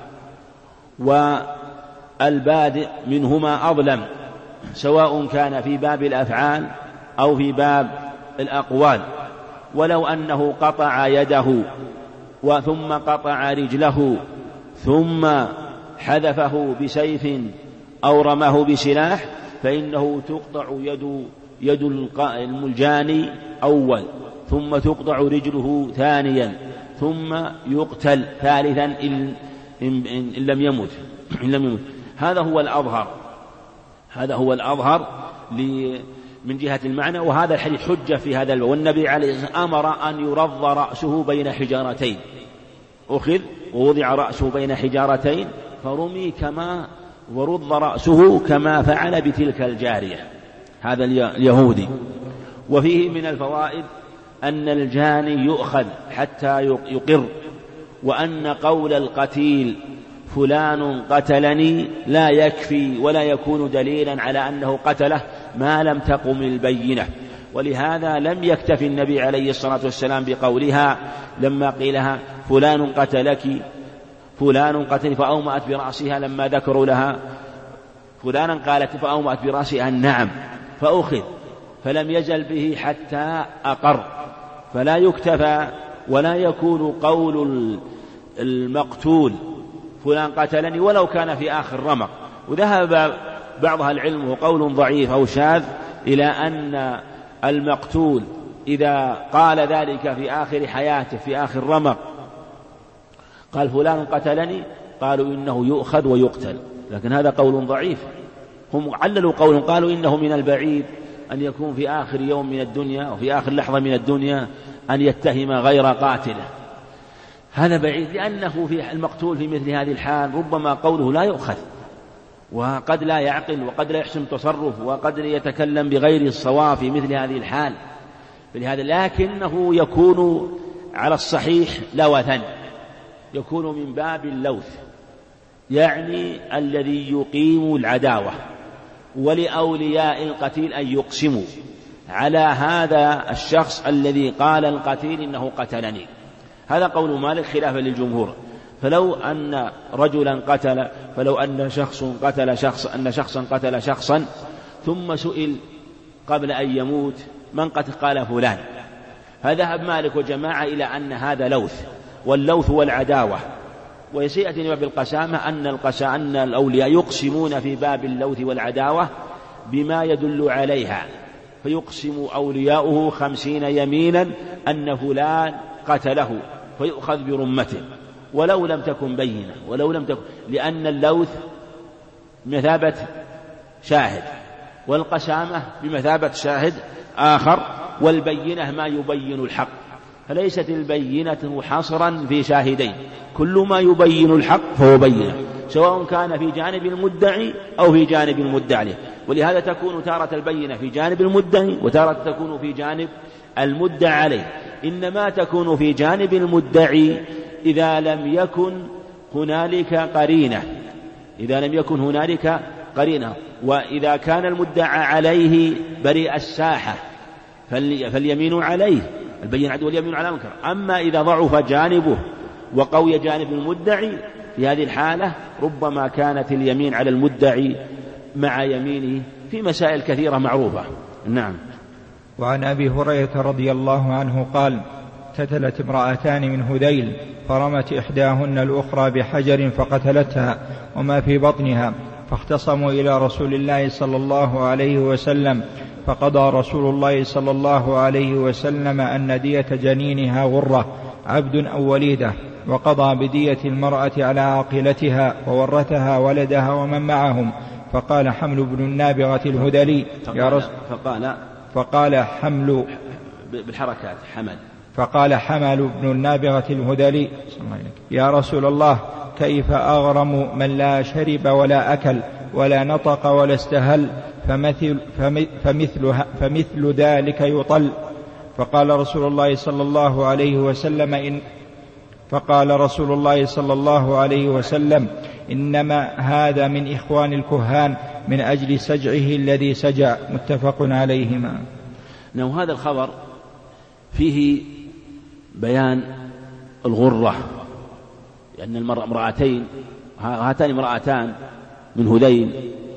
B: والبادئ منهما أظلم، سواء كان في باب الأفعال أو في باب الأقوال. ولو أنه قطع يده ثم قطع رجله ثم حذفه بسيف أو رماه بسلاح فإنه تقطع يد يد الملجاني أول، ثم تقطع رجله ثانيا، ثم يقتل ثالثا إن, إن, إن لم يمت إن لم يمت. هذا هو الأظهر هذا هو الأظهر من جهة المعنى. وهذا الحديث حجة في هذا الباب. والنبي عليه الصلاة والسلام أمر أن يرض رأسه بين حجارتين، أخذ ووضع رأسه بين حجارتين فرمي كما ورض رأسه كما فعل بتلك الجارية هذا اليهودي. وفيه من الفوائد أن الجاني يؤخذ حتى يقر، وأن قول القتيل فلان قتلني لا يكفي ولا يكون دليلا على أنه قتله ما لم تقم البينة. ولهذا لم يكتفي النبي عليه الصلاة والسلام بقولها لما قيلها فلان قتلك فلان قتل فأومأت برأسها، لما ذكروا لها فلانا قالت فأومأت برأسها نعم فأخذ، فلم يزل به حتى أقر. فلا يكتفى ولا يكون قول المقتول فلان قتلني ولو كان في آخر رمق. وذهب بعضها العلم وقول ضعيف أو شاذ إلى أن المقتول إذا قال ذلك في آخر حياته في آخر رمق قال فلان قتلني قالوا إنه يؤخذ ويقتل، لكن هذا قول ضعيف. هم عللوا قول قالوا إنه من البعيد أن يكون في آخر يوم من الدنيا وفي آخر لحظة من الدنيا أن يتهم غير قاتله، هذا بعيد، لأنه في المقتول في مثل هذه الحال ربما قوله لا يؤخذ وقد لا يعقل وقد لا يحسن تصرف وقد يتكلم بغير الصواب في مثل هذه الحال. فلهذا لكنه يكون على الصحيح لوثا، يكون من باب اللوث، يعني الذي يقيم العداوة، ولأولياء القتيل أن يقسموا على هذا الشخص الذي قال القتيل إنه قتلني. هذا قول مالك خلافا للجمهور. فلو أن رجلا قتل فلو أن شخص قتل شخص أن شخصا قتل شخصا ثم سئل قبل أن يموت من قد قال فلان. فذهب مالك وجماعة إلى أن هذا لوث، واللوث والعداوة. وسيأتي باب القسامة أن القسا أن الأولياء يقسمون في باب اللوث والعداوة بما يدل عليها، فيقسم أولياؤه خمسين يمينا أن فلان قتله فيؤخذ برمته ولو لم تكن بينة، ولو لم تكن، لأن اللوث بمثابة شاهد، والقسامة بمثابة شاهد آخر، والبينة ما يبين الحق، فليست البينة حصرا في شاهدين، كل ما يبين الحق فهو بينة، سواء كان في جانب المدعي أو في جانب المدعى عليه. ولهذا تكون تارة البينة في جانب المدعي وتارة تكون في جانب المدعى عليه. إنما تكون في جانب المدعي إذا لم يكن هنالك قرينة، إذا لم يكن هنالك قرينة، وإذا كان المدعى عليه بريء الساحة فاليمين عليه، البين عدو واليمين على منكر. أما إذا ضعف جانبه وقوي جانب المدعي في هذه الحالة ربما كانت اليمين على المدعي مع يمينه في مسائل كثيرة معروفة. نعم.
A: وعن أبي هريرة رضي الله عنه قال: اقتتلت امرأتان من هذيل فرمت إحداهن الأخرى بحجر فقتلتها وما في بطنها، فاختصموا إلى رسول الله صلى الله عليه وسلم، فقضى رسول الله صلى الله عليه وسلم أن دية جنينها غرة عبد أو وليدة، وقضى بدية المرأة على عاقلتها وورثها ولدها ومن معهم. فقال حمل بن النابغة الهذلي يا رسول
B: فقال
A: فقال حمل
B: بالحركات حمل
A: فقال حمل بن النابغة الهذلي يا رسول الله كيف أغرم من لا شرب ولا أكل ولا نطق ولا استهل، فمثل, فمثل, فمثل ذلك يطل. فقال رسول الله صلى الله عليه وسلم إن فقال رسول الله صلى الله عليه وسلم إنما هذا من إخوان الكهان من أجل سجعه الذي سجع. متفق عليهما.
B: نعم. هذا الخبر فيه بيان الغرة، لأن المرأة امرأتين، هاتان امرأتان من هذيل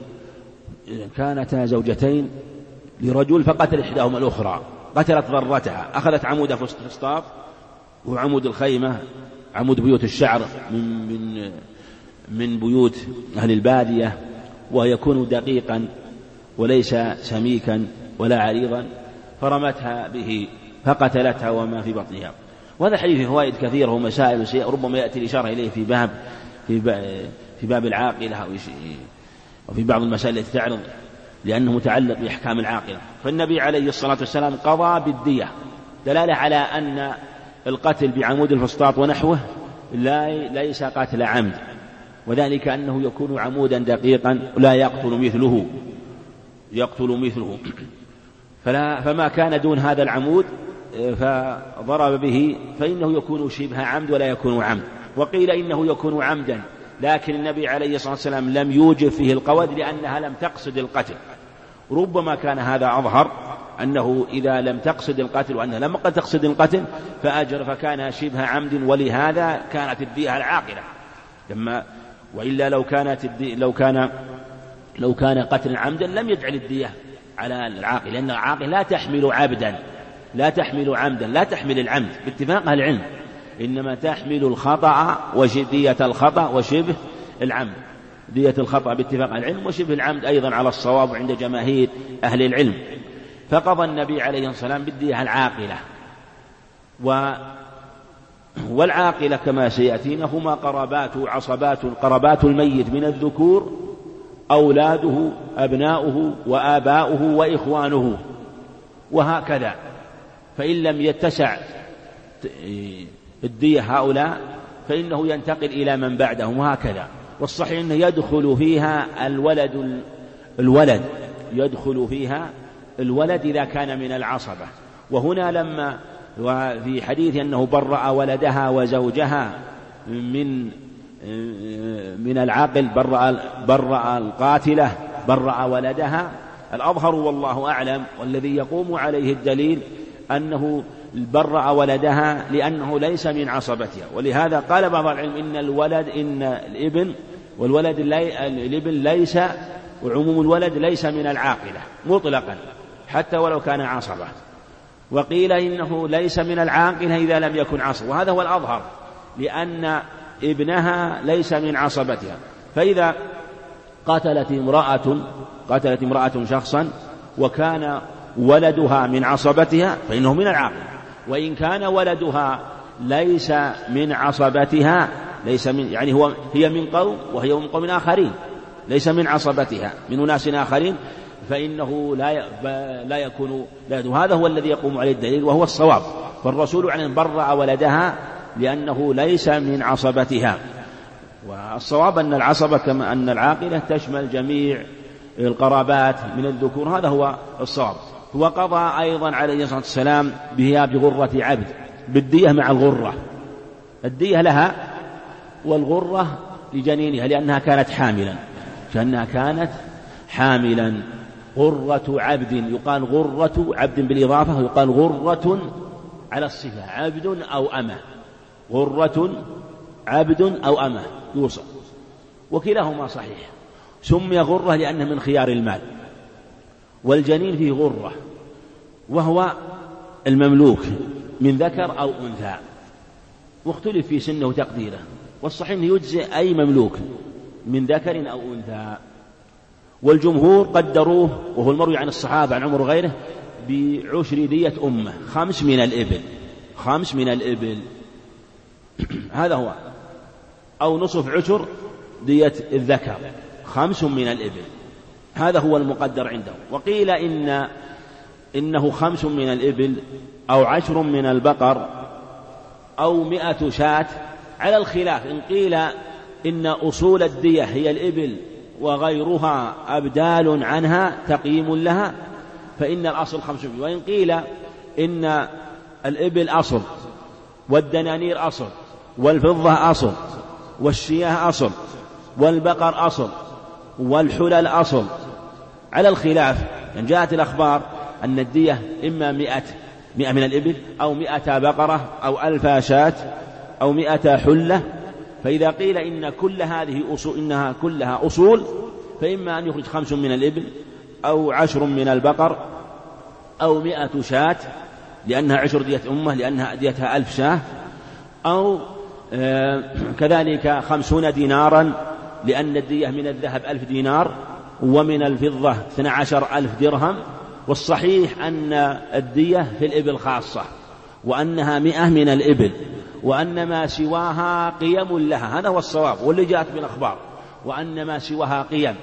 B: كانتا زوجتين لرجل فقتل إحداهما الأخرى، قتلت ضرتها، أخذت عمود فسطاط وعمود الخيمة، عمود بيوت الشعر من, من, من بيوت أهل البادية، ويكون دقيقا وليس سميكا ولا عريضا، فرمتها به فقتلتها وما في بطنها. وهذا حديث فيه فوائد كثيرة ومسائل ربما يأتي الإشارة إليه في باب في باب, في باب العاقلة وفي بعض المسائل التي تعرض، لأنه متعلق بأحكام العاقلة. فالنبي عليه الصلاة والسلام قضى بالدية، دلالة على أن القتل بعمود الفسطاط ونحوه لا ليس قتل عمد، وذلك أنه يكون عمودا دقيقا لا يقتل مثله يقتل مثله فلا فما كان دون هذا العمود فضرب به فإنه يكون شبه عمد ولا يكون عمد. وقيل إنه يكون عمدا، لكن النبي عليه الصلاة والسلام لم يوجب فيه القود لأنها لم تقصد القتل. ربما كان هذا أظهر، أنه إذا لم تقصد القتل وأنها لم تقصد القتل فأجر فكان شبه عمد، ولهذا كانت الدية العاقلة. لما وإلا لو كانت الدية لو كان لو كان قتل عمدا لم يجعل الدية على العاقل، لأن العاقل لا تحمل عبدا لا تحمل عمدا لا تحمل العمد باتفاق أهل العلم، إنما تحمل الخطأ ودية الخطأ وشبه العمد، دية الخطأ باتفاق أهل العلم وشبه العمد أيضا على الصواب عند جماهير أهل العلم. فقضى النبي عليه الصلاة والسلام بالدية العاقلة، و والعاقلة كما سيأتينا هما قرابات عصبات قرابات الميت من الذكور أولاده أبناؤه وآباؤه وإخوانه وهكذا، فإن لم يتسع الدية هؤلاء فإنه ينتقل إلى من بعدهم وهكذا. والصحيح أنه يدخل فيها الولد الولد يدخل فيها الولد إذا كان من العصبة. وهنا لما وفي حديث أنه برأ ولدها وزوجها من من العقل برأ, برأ القاتلة برأ ولدها، الأظهر والله أعلم والذي يقوم عليه الدليل أنه برأ ولدها لأنه ليس من عصبتها. ولهذا قال بعض العلم إن الولد إن الابن والولد الابن ليس وعموم الولد ليس من العاقلة مطلقا، حتى ولو كان عصبة. وقيل إنه ليس من العاقلة إذا لم يكن عصبة، وهذا هو الأظهر، لأن ابنها ليس من عصبتها. فإذا قتلت امرأة قتلت امرأة شخصا وكان ولدها من عصبتها فإنه من العاقلة، وإن كان ولدها ليس من عصبتها ليس من يعني هو هي من قوم وهي من قوم آخرين، ليس من عصبتها من أناس آخرين، فإنه لا لا يكون لا. وهذا هو الذي يقوم عليه الدليل وهو الصواب. فالرسول عن برأ ولدها لأنه ليس من عصبتها. والصواب أن العصبة كما أن العاقلة تشمل جميع القرابات من الذكور، هذا هو الصواب. وقضى أيضا عليه الصلاة والسلام بها بغرة عبد بالدية مع الغرة، الدية لها والغرة لجنينها لأنها كانت حاملا لأنها كانت حاملا غرة عبد، يقال غرة عبد بالإضافة، ويقال غرة على الصفة، عبد أو أمة، غرة عبد أو أمة يوصف، وكلاهما صحيح. سمي غرة لأنه من خيار المال، والجنين فيه غرة وهو المملوك من ذكر أو أنثى، واختلف في سنه وتقديره، والصحيح أنه يجزئ أي مملوك من ذكر أو أنثى. والجمهور قدروه وهو المروي عن الصحابة عن عمر وغيره بعشر دية أمة، خمس من الإبل خمس من الإبل هذا هو، أو نصف عشر دية الذكر، خمس من الإبل، هذا هو المقدر عنده. وقيل إن إنه خمس من الإبل أو عشر من البقر أو مئة شاة، على الخلاف. إن قيل إن أصول الدية هي الإبل وغيرها أبدال عنها تقييم لها فإن الأصل خمس، وإن قيل إن الإبل أصل والدنانير أصل والفضة أصل والشياه أصل والبقر أصل والحلل أصل، على الخلاف. يعني جاءت الأخبار أن الدية إما مئة مئة من الإبل أو مئة بقرة أو ألف شاة أو مئة حلة. فإذا قيل إن كل هذه أصول إنها كلها أصول فإما أن يخرج خمس من الإبل أو عشر من البقر أو مئة شاة لأنها عشر دية أمة لأنها ديتها ألف شاة، أو آه كذلك خمسون دينارا لأن الدية من الذهب ألف دينار ومن الفضة اثنى عشر ألف درهم. والصحيح أن الدية في الإبل خاصة، وأنها مئة من الإبل، وأن ما سواها قيم لها، هذا هو الصواب واللي جاءت بالأخبار، وأن ما سواها قيم.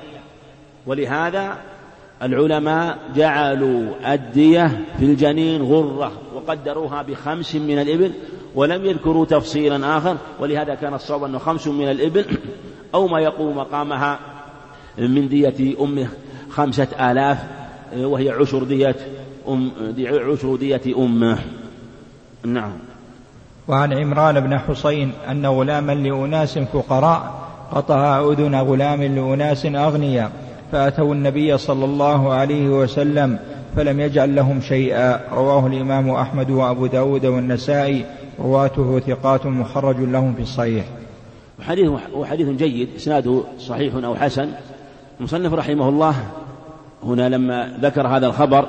B: ولهذا العلماء جعلوا الدية في الجنين غرة وقدروها بخمس من الإبل ولم يذكروا تفصيلا آخر، ولهذا كان الصواب أنه خمس من الإبل أو ما يقوم مقامها من دية أمه خمسة آلاف، وهي عشر دية أم عشر دية أمه. نعم.
A: وعن عمران بن حسين أن غلاما لأناس فقراء قطع أذن غلام لأناس أغنياء، فأتوا النبي صلى الله عليه وسلم فلم يجعل لهم شيئا. رواه الإمام أحمد وأبو داود والنسائي، رواته ثقات مخرج لهم في الصحيح.
B: وحديث جيد إسناده صحيح أو حسن. المصنف رحمه الله هنا لما ذكر هذا الخبر،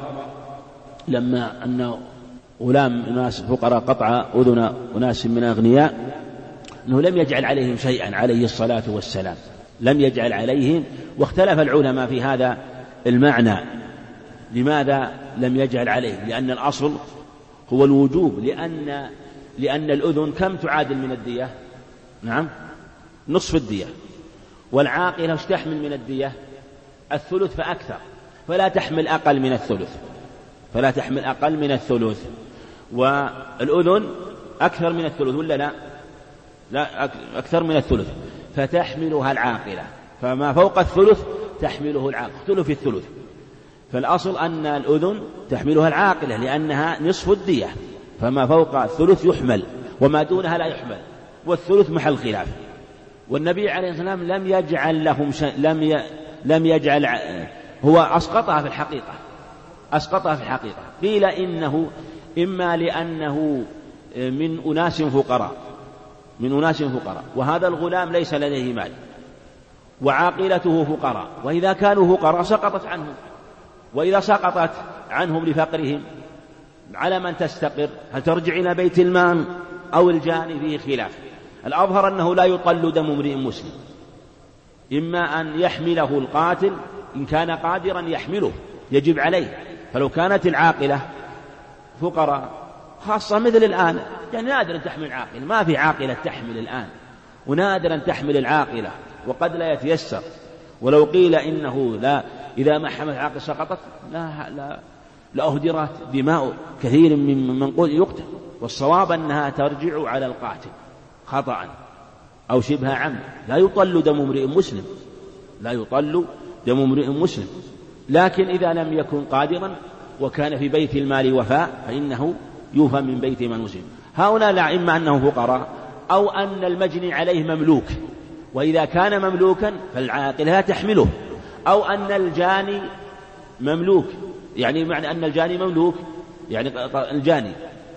B: لما أن غلام ناس فقراء قطع أذن أناس من أغنياء، أنه لم يجعل عليهم شيئا عليه الصلاة والسلام، لم يجعل عليهم. واختلف العلماء في هذا المعنى، لماذا لم يجعل عليهم؟ لأن الأصل هو الوجوب، لأن لأن الأذن كم تعادل من الدية؟ نعم نصف الدية، والعاقلة ايش تحمل من الدية؟ الثلث فأكثر، فلا تحمل أقل من الثلث فلا تحمل أقل من الثلث والأذن أكثر من الثلث ولا لا؟ لا أكثر من الثلث، فتحملها العاقلة، فما فوق الثلث تحمله العاقلة، اختلف في الثلث. فالأصل أن الأذن تحملها العاقلة لأنها نصف الدية، فما فوق الثلث يحمل وما دونها لا يحمل، والثلث محل خلاف. والنبي عليه الصلاة والسلام لم يجعل لهم شيء، لم ي... لم يجعل، هو أسقطها في الحقيقة أسقطها في الحقيقة قيل إنه إما لأنه من أناس فقراء من أناس فقراء وهذا الغلام ليس لديه مال وعاقلته فقراء، وإذا كانوا فقراء سقطت عنهم وإذا سقطت عنهم لفقرهم على من تستقر، هل ترجع إلى بيت المال أو الجاني؟ فيه خلاف. الأظهر أنه لا يطل دم امرئ مسلم، إما أن يحمله القاتل إن كان قادرا يحمله يجب عليه، فلو كانت العاقلة فقراء خاصة مثل الآن، يعني نادرا تحمل العاقلة، ما في عاقلة تحمل الآن، ونادرا تحمل العاقلة وقد لا يتيسر. ولو قيل إنه لا إذا ما حمل عاقل سقطت لا لا لأهدرت دماء كثير من من قل يقتل، والصواب أنها ترجع على القاتل خطأ أو شبه عمد. لا يطل دم امرئ مسلم، لا يطل دم امرئ مسلم، لكن إذا لم يكن قادرا وكان في بيت المال وفاء فإنه يوفى من بيت من مسلم. هؤلاء لا، إما أنه فقراء أو أن المجني عليه مملوك، وإذا كان مملوكا فالعاقل لا تحمله، أو أن الجاني مملوك، يعني معنى أن الجاني مملوك يعني الجاني،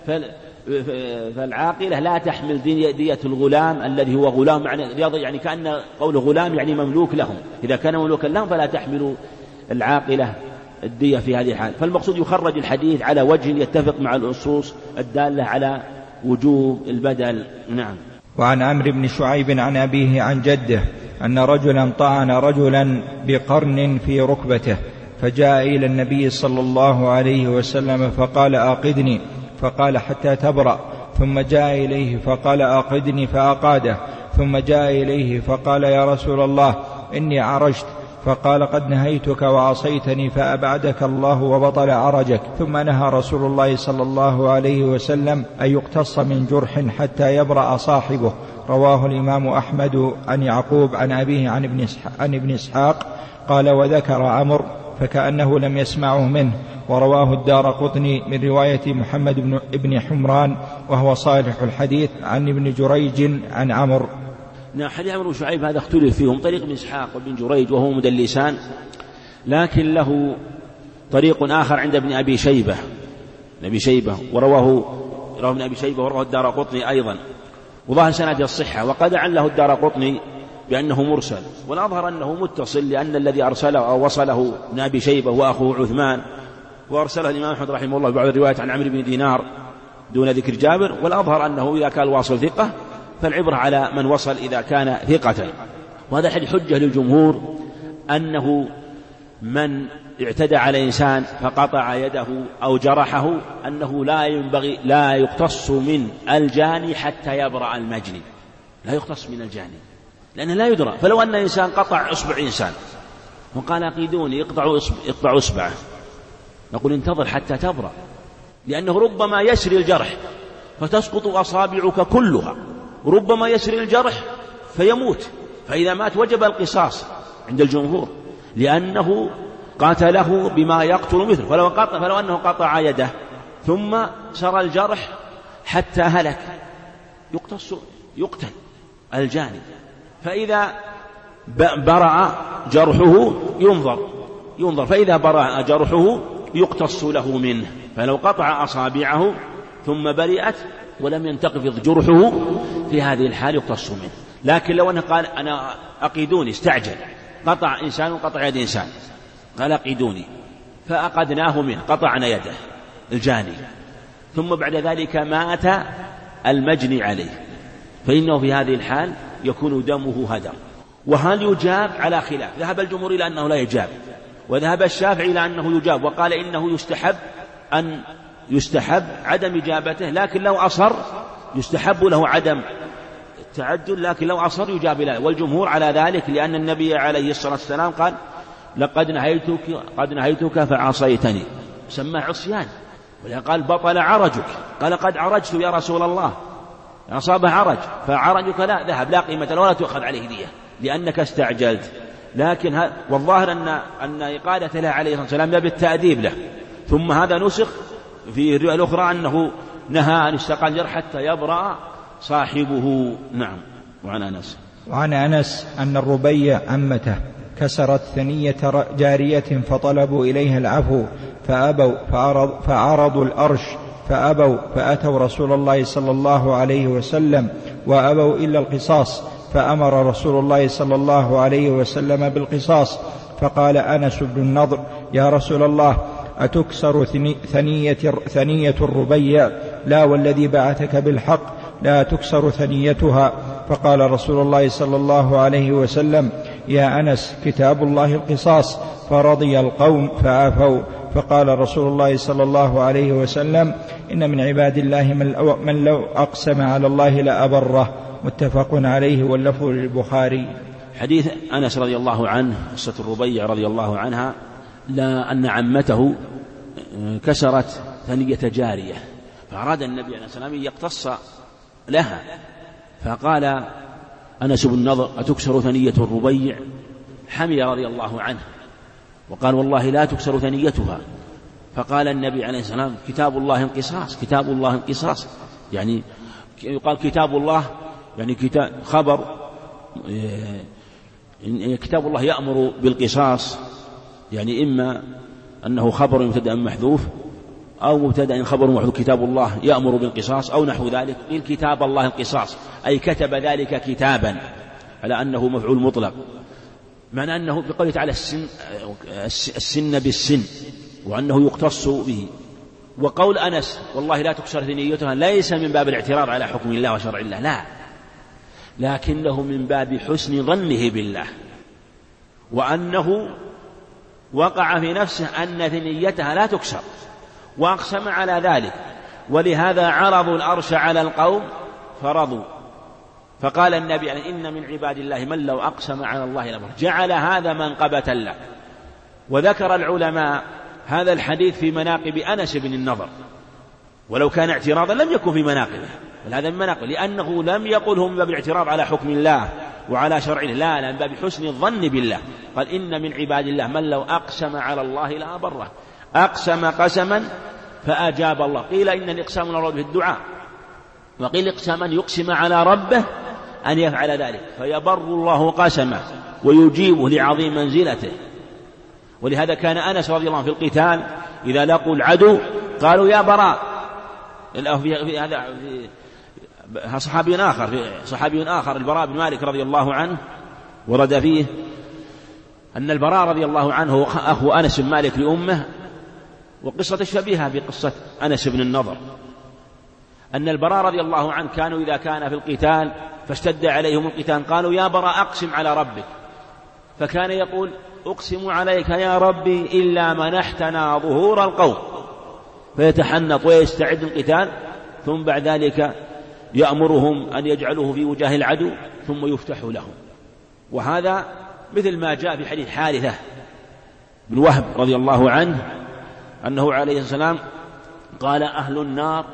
B: فالعاقلة لا تحمل دية الغلام الذي هو غلام، يعني كأن قول غلام يعني مملوك لهم، إذا كان مملوكا لهم فلا تحمل العاقلة الدية في هذه الحال. فالمقصود يخرج الحديث على وجه يتفق مع النصوص الدالة على وجوب البدل. نعم.
A: وعن عمرو بن شعيب عن أبيه عن جده أن رجلا طعن رجلا بقرن في ركبته، فجاء إلى النبي صلى الله عليه وسلم فقال أقدني، فقال حتى تبرأ، ثم جاء إليه فقال أقدني فأقاده، ثم جاء إليه فقال يا رسول الله إني عرجت، فقال قد نهيتك وعصيتني فأبعدك الله وبطل عرجك. ثم نهى رسول الله صلى الله عليه وسلم أن يقتص من جرح حتى يبرأ صاحبه. رواه الإمام أحمد عن يعقوب عن أبيه عن ابن عن ابن إسحاق قال وذكر عمرو فكأنه لم يسمعه منه. ورواه الدارقطني من رواية محمد بن ابن حمران وهو صالح الحديث عن ابن جريج عن عمرو.
B: نعم. حديث عمرو وشعيب هذا اختلف فيهم، طريق ابن إسحاق وابن جريج وهو مدلسان، لكن له طريق آخر عند ابن أبي شيبة ابن شيبة ورواه رواه ابن أبي شيبة ورواه الدارقطني أيضا، وظاهر سند الصحة، وقد عله الدارقطني بأنه مرسل، والأظهر أنه متصل، لأن الذي أرسله أو وصله ابن أبي شيبة وأخوه عثمان، وأرسله الإمام أحمد رحمه الله بعض الروايات عن عمرو بن دينار دون ذكر جابر. والأظهر أنه إذا كان الواصل ثقة فالعبرة على من وصل إذا كان ثقة. وهذا الحديث حجة للجمهور أنه من اعتدى على إنسان فقطع يده أو جرحه أنه لا ينبغي لا يقتص من الجاني حتى يبرأ المجني، لا يقتص من الجاني لأنه لا يدرى. فلو أن إنسان قطع إصبع إنسان وقال قيدوني اقطعوا اقطعوا إصبعه، نقول انتظر حتى تبرأ، لأنه ربما يسري الجرح فتسقط أصابعك كلها، وربما يسري الجرح فيموت، فإذا مات وجب القصاص عند الجمهور لأنه قاتله بما يقتل مثله. فلو, قطع فلو أنه قطع يده ثم سرى الجرح حتى هلك يقتص يقتل الجاني، فإذا برأ جرحه ينظر ينظر فإذا برأ جرحه يقتص له منه. فلو قطع أصابعه ثم برئت ولم ينتقض جرحه في هذه الحال يقتص منه. لكن لو أنه قال أنا أقيدوني، استعجل، قطع إنسان وقطع يد إنسان، قال أقيدوني فأقدناه منه، قطعنا يده الجاني، ثم بعد ذلك مات المجني عليه، فإنه في هذه الحال يكون دمه هدر. وهل يجاب على خلاف؟ ذهب الجمهور إلى أنه لا يجاب، وذهب الشافعي إلى أنه يجاب، وقال إنه يستحب أن يستحب عدم إجابته، لكن لو أصر يستحب له عدم التعدل، لكن لو أصر يجاب له. والجمهور على ذلك لأن النبي عليه الصلاة والسلام قال لقد نهيتك قد نهيتك فعصيتني، سمى عصيان، قال بطل عرجك، قال قد عرجت يا رسول الله، أصاب عرج، فعرجك لا ذهب لا قيمة له ولا تؤخذ عليه دية لأنك استعجلت. لكن ها والظاهر أن أن إقالة له عليه الصلاة والسلام لا بالتأديب له، ثم هذا نسخ في الرواية الأخرى أنه نهى أن يستقى الجرح حتى يبرأ صاحبه. نعم. وعن أنس
A: وعن أنس أن الربيع عمته كسرت ثنية جارية فطلبوا إليها العفو فأبوا فعرض فعرضوا الأرش فأبوا، فأتوا رسول الله صلى الله عليه وسلم وأبوا إلا القصاص، فأمر رسول الله صلى الله عليه وسلم بالقصاص. فقال أنس بن النضر يا رسول الله أتكسر ثنية, ثنية الربيع؟ لا والذي بعثك بالحق لا تكسر ثنيتها. فقال رسول الله صلى الله عليه وسلم يا أنس كتاب الله القصاص، فرضي القوم فعفوا. فقال رسول الله صلى الله عليه وسلم إن من عباد الله من لو أقسم على الله لأبره. متفق عليه واللفظ للبخاري.
B: حديث أنس رضي الله عنه قصة الربيع رضي الله عنها لا أن عمته كسرت ثنية جارية، فأراد النبي عليه الصلاة والسلام يقتص لها، فقال أنس بن النضر أتكسر ثنية الربيع؟ حمي رضي الله عنه وقال والله لا تكسر ثنيتها. فقال النبي عليه الصلاة والسلام كتاب الله القصاص، كتاب الله القصاص، يعني يقال كتاب الله يعني كتاب خبر، كتاب الله يأمر بالقصاص، يعني إما أنه خبر مبتدأ محذوف أو مبتدأ خبر محذوف، كتاب الله يأمر بالقصاص أو نحو ذلك. قيل كتاب الله القصاص أي كتب ذلك كتابا على أنه مفعول مطلق، معنى أنه بقوله تعالى السن, السن بالسن وأنه يقتص به. وقول أنس والله لا تكسر ثنيتها ليس من باب الاعتراض على حكم الله وشرع الله، لا، لكنه من باب حسن ظنه بالله، وأنه وقع في نفسه أن ثنيتها لا تكسر وأقسم على ذلك، ولهذا عرضوا الأرش على القوم فرضوا. فقال النبي يعني إن من عباد الله من لو أقسم على الله لأبره، جعل هذا منقبة له. وذكر العلماء هذا الحديث في مناقب أنس بن النضر، ولو كان اعتراضا لم يكن في مناقبه، بل هذا من مناقب، لأنه لم يقله من باب الاعتراض على حكم الله وعلى شرع الله، لا، لا، من باب حسن الظن بالله. قال إن من عباد الله من لو أقسم على الله لأبره، أقسم قسما فأجاب الله. قيل إن الإقسام على ربه الدعاء، وقيل إقسام أن يقسم على ربه أن يفعل ذلك، فيبر الله قسمه ويجيبه لعظيم منزلته. ولهذا كان أنس رضي الله عنه في القتال إذا لقوا العدو قالوا يا براء. في هذا صحابي آخر في صحابي آخر البراء بن مالك رضي الله عنه ورد فيه أن البراء رضي الله عنه أخو أنس بن مالك لأمه، وقصة شبيهة بقصة أنس بن النضر، أن البراء رضي الله عنه كانوا إذا كان في القتال فاشتد عليهم القتال قالوا يا براء أقسم على ربك، فكان يقول أقسم عليك يا ربي إلا منحتنا ظهور القوم، فيتحنط ويستعد القتال، ثم بعد ذلك يأمرهم أن يجعلوه في وجاه العدو ثم يفتح لهم. وهذا مثل ما جاء في حديث حارثة بن وهب رضي الله عنه أنه عليه السلام قال أهل النار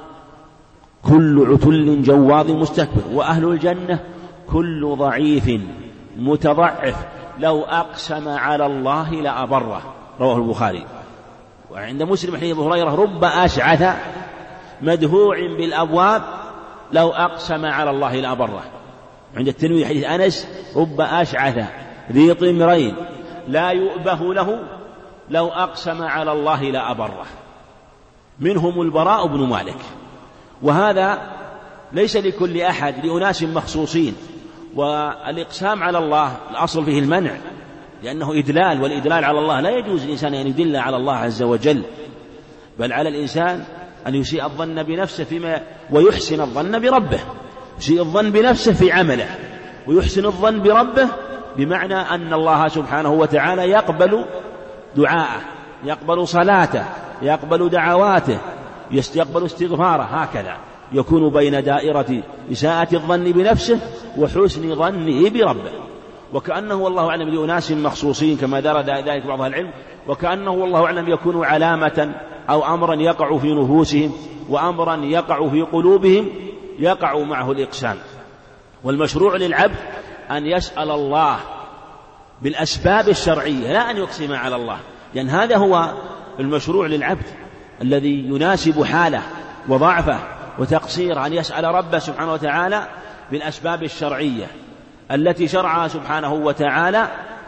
B: كل عتل جواظ مستكبر، وأهل الجنة كل ضعيف متضعف لو أقسم على الله لأبره، رواه البخاري. وعند مسلم حديث أبي هريرة رب أشعث مدهوع بالأبواب لو أقسم على الله لأبره. عند الترمذي حديث أنس رب أشعث ذي طمرين لا يؤبه له لو أقسم على الله لأبره. منهم البراء بن مالك. وهذا ليس لكل أحد، لأناس مخصوصين. والإقسام على الله الأصل فيه المنع، لأنه إدلال، والإدلال على الله لا يجوز الإنسان أن يدل على الله عز وجل، بل على الإنسان أن يسيء الظن بنفسه فيما ويحسن الظن بربه، يسيء الظن بنفسه في عمله ويحسن الظن بربه، بمعنى أن الله سبحانه وتعالى يقبل دعاءه، يقبل صلاته، يقبل دعواته، يقبل استغفاره، هكذا يكون بين دائرة إساءة الظن بنفسه وحسن ظنه بربه. وكأنه والله أعلم لأناس مخصوصين كما درى ذلك بعض العلم، وكأنه والله أعلم يكون علامة أو أمرا يقع في نفوسهم وأمرا يقع في قلوبهم يقع معه الإقسام. والمشروع للعبد أن يسأل الله بالأسباب الشرعية، لا أن يقسم على الله، لأن هذا هو المشروع للعبد الذي يناسب حاله وضعفه وتقصيره، أن يسأل ربه سبحانه وتعالى بالأسباب الشرعية التي شرعها سبحانه وتعالى،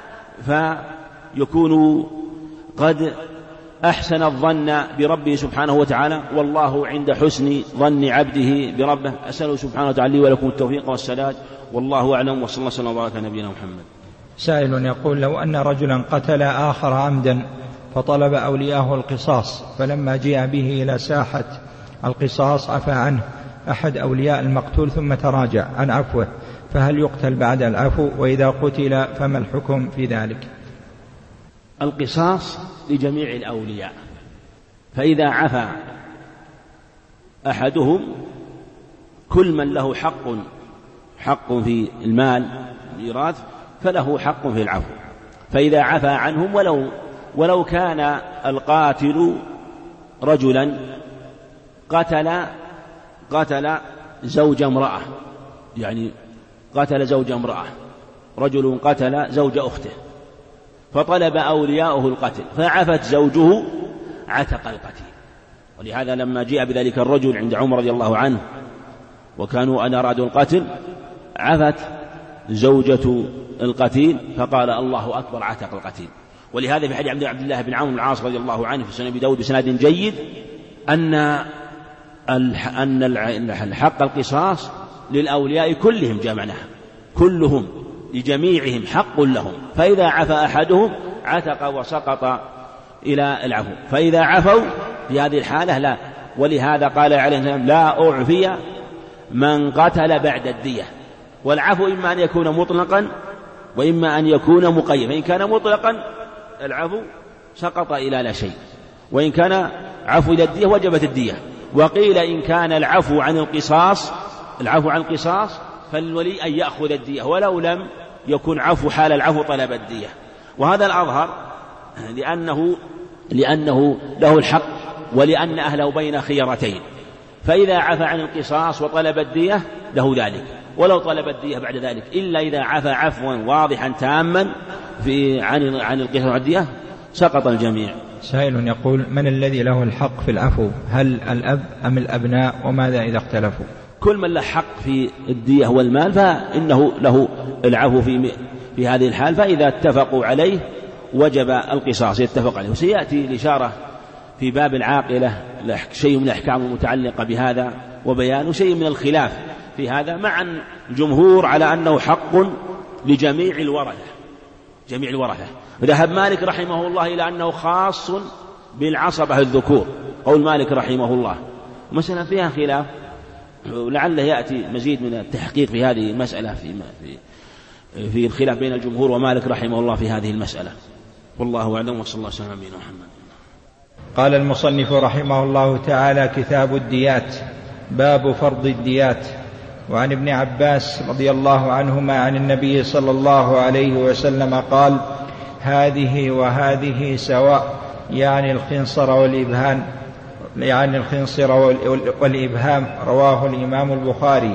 B: فيكون قد أحسن الظن بربه سبحانه وتعالى، والله عند حسن ظن عبده بربه. أسأله سبحانه وتعالى لي ولكم التوفيق والسداد، والله أعلم، وصلى الله وسلم وبارك على نبينا محمد.
A: سائل يقول لو أن رجلا قتل آخر عمدا فطلب أولياءه القصاص، فلما جاء به إلى ساحة القصاص عفى عنه أحد أولياء المقتول ثم تراجع عن عفوه، فهل يقتل بعد العفو؟ وإذا قتل فما الحكم في ذلك؟
B: القصاص لجميع الأولياء، فإذا عفى أحدهم كل من له حق حق في المال الميراث فله حق في العفو. فإذا عفى عنهم ولو ولو كان القاتل رجلا قتل قتل زوج امرأة، يعني قتل زوج امرأة، رجل قتل زوج أخته فطلب أولياؤه القتل فعفت زوجه عتق القتيل. ولهذا لما جاء بذلك الرجل عند عمر رضي الله عنه وكانوا أن أرادوا القتل عفت زوجة القتيل فقال الله أكبر عتق القتيل. ولهذا في حديث عبد الله بن عمرو بن العاص رضي الله عنه في سنن أبي داود بسناد جيد أن أن الحق القصاص للأولياء كلهم جمعناها، كلهم لجميعهم حق لهم، فإذا عفى أحدهم عتق وسقط إلى العفو، فإذا عفوا في هذه الحالة لا. ولهذا قال عليه السلام لا أعفي من قتل بعد الدية. والعفو إما أن يكون مطلقا وإما أن يكون مقيدا، فإن كان مطلقا العفو سقط إلى لا شيء، وإن كان عفو إلى الدية وجبت الدية. وقيل إن كان العفو عن القصاص العفو عن القصاص فالولي أن يأخذ الدية، ولو لم يكن عفو حال العفو طلب الدية. وهذا الأظهر لأنه لأنه له الحق ولأن أهله بين خيرتين، فإذا عفى عن القصاص وطلب الدية له ذلك، ولو طلب الدية بعد ذلك إلا إذا عفى عفوا واضحا تاما في عن عن القصاص والدية سقط الجميع.
A: سائل يقول من الذي له الحق في العفو، هل الأب أم الأبناء، وماذا إذا اختلفوا؟
B: كل من له حق في الدية والمال فإنه له العفو في في هذه الحال، فإذا اتفقوا عليه وجب القصاص يتفق عليه. وسيأتي الإشارة في باب العاقلة شيء من الأحكام المتعلقة بهذا وبيان شيء من الخلاف في هذا، مع الجمهور على أنه حق لجميع الورثة جميع الورثة. وذهب مالك رحمه الله إلى أنه خاص بالعصبة الذكور، قول مالك رحمه الله، مسألة فيها خلاف ولعله يأتي مزيد من التحقيق في هذه المسألة في في في الخلاف بين الجمهور ومالك رحمه الله في هذه المسألة، والله أعلم. وصلى الله وسلم على نبينا محمد.
A: قال المصنف رحمه الله تعالى: كتاب الديات، باب فرض الديات. وعن ابن عباس رضي الله عنهما عن النبي صلى الله عليه وسلم قال: هذه وهذه سواء، يعني الخنصر والإبهام يعني الخنصر والإبهام. رواه الإمام البخاري.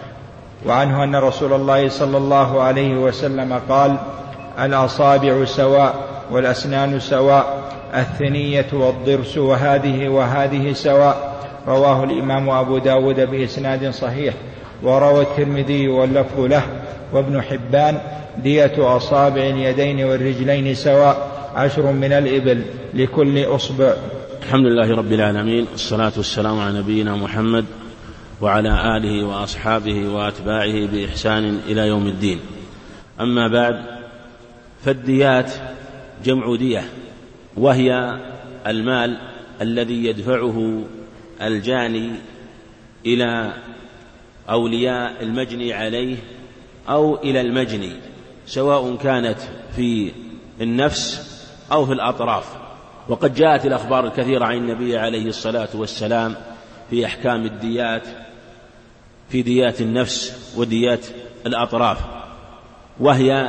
A: وعنه أن رسول الله صلى الله عليه وسلم قال: الأصابع سواء والأسنان سواء، الثنية والضرس، وهذه وهذه سواء. رواه الإمام أبو داود بإسناد صحيح. وروى الترمذي واللفظ له وابن حبان: دية أصابع اليدين والرجلين سواء، عشر من الإبل لكل أصبع.
B: الحمد لله رب العالمين، الصلاة والسلام على نبينا محمد وعلى آله وأصحابه وأتباعه بإحسان إلى يوم الدين. أما بعد، فالديات جمع دية، وهي المال الذي يدفعه الجاني إلى أولياء المجني عليه أو إلى المجني، سواء كانت في النفس أو في الأطراف. وقد جاءت الأخبار الكثيرة عن النبي عليه الصلاة والسلام في أحكام الديات، في ديات النفس وديات الأطراف، وهي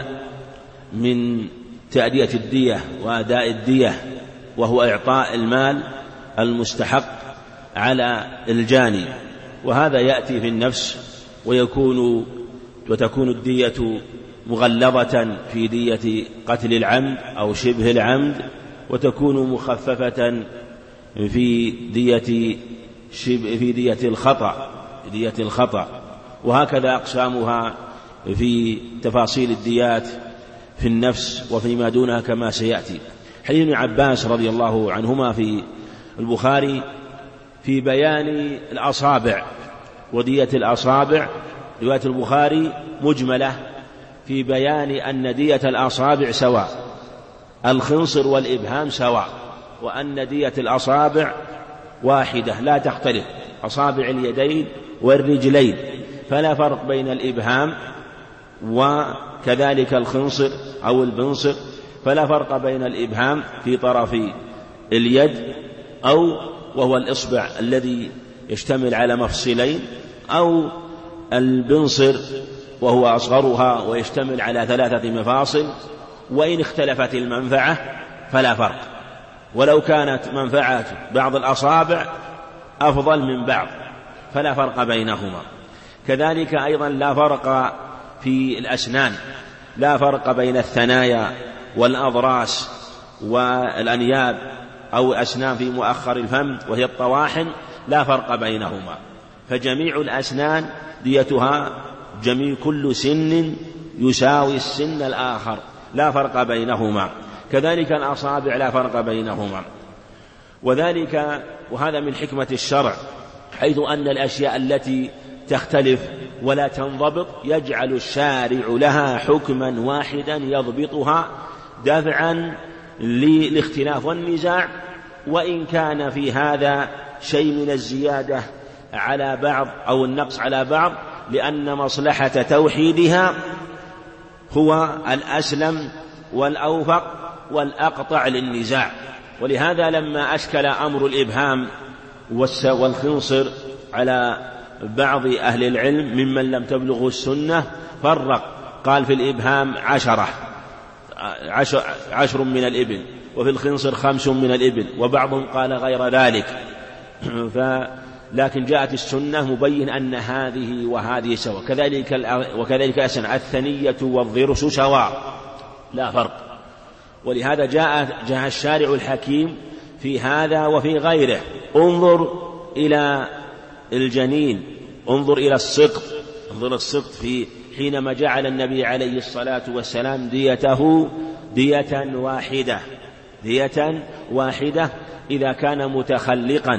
B: من تأدية الدية وأداء الدية، وهو إعطاء المال المستحق على الجاني. وهذا يأتي في النفس، ويكون وتكون الدية مغلظة في دية قتل العمد أو شبه العمد، وتكون مخففة في دية شبه في دية الخطأ دية الخطأ وهكذا أقسامها في تفاصيل الديات في النفس وفيما دونها كما سيأتي. حديث ابن عباس رضي الله عنهما في البخاري في بيان الأصابع ودية الأصابع، رواية البخاري مجملة في بيان أن دية الأصابع سواء، الخنصر والإبهام سواء، وأن دية الأصابع واحدة لا تختلف، أصابع اليدين والرجلين، فلا فرق بين الإبهام وكذلك الخنصر أو البنصر، فلا فرق بين الإبهام في طرف اليد أو وهو الإصبع الذي يشتمل على مفصلين، أو البنصر وهو أصغرها ويشتمل على ثلاثة مفاصل، وإن اختلفت المنفعة فلا فرق، ولو كانت منفعة بعض الأصابع أفضل من بعض فلا فرق بينهما. كذلك أيضا لا فرق في الأسنان، لا فرق بين الثنايا والأضراس والأنياب أو أسنان في مؤخر الفم وهي الطواحن، لا فرق بينهما، فجميع الأسنان ديتها جميع كل سن يساوي السن الآخر، لا فرق بينهما. كذلك الأصابع لا فرق بينهما، وذلك وهذا من حكمة الشرع، حيث أن الأشياء التي تختلف ولا تنضبط يجعل الشارع لها حكما واحدا يضبطها دفعا للاختلاف والنزاع، وإن كان في هذا شيء من الزيادة على بعض أو النقص على بعض، لأن مصلحة توحيدها هو الأسلم والأوفق والأقطع للنزاع. ولهذا لما أشكل أمر الإبهام والخنصر على بعض أهل العلم ممن لم تبلغه السنة فرق، قال في الإبهام عشرة عشر, عشر من الإبل، وفي الخنصر خمس من الإبل، وبعضهم قال غير ذلك. لكن جاءت السنة مبين أن هذه وهذه سواء، كذلك وكذلك أسن الثنية والضرس سواء لا فرق. ولهذا جاء جاء الشارع الحكيم في هذا وفي غيره. انظر إلى الجنين، انظر إلى السقط، انظر السقط في حينما جعل النبي عليه الصلاة والسلام ديته دية واحدة دية واحدة إذا كان متخلقا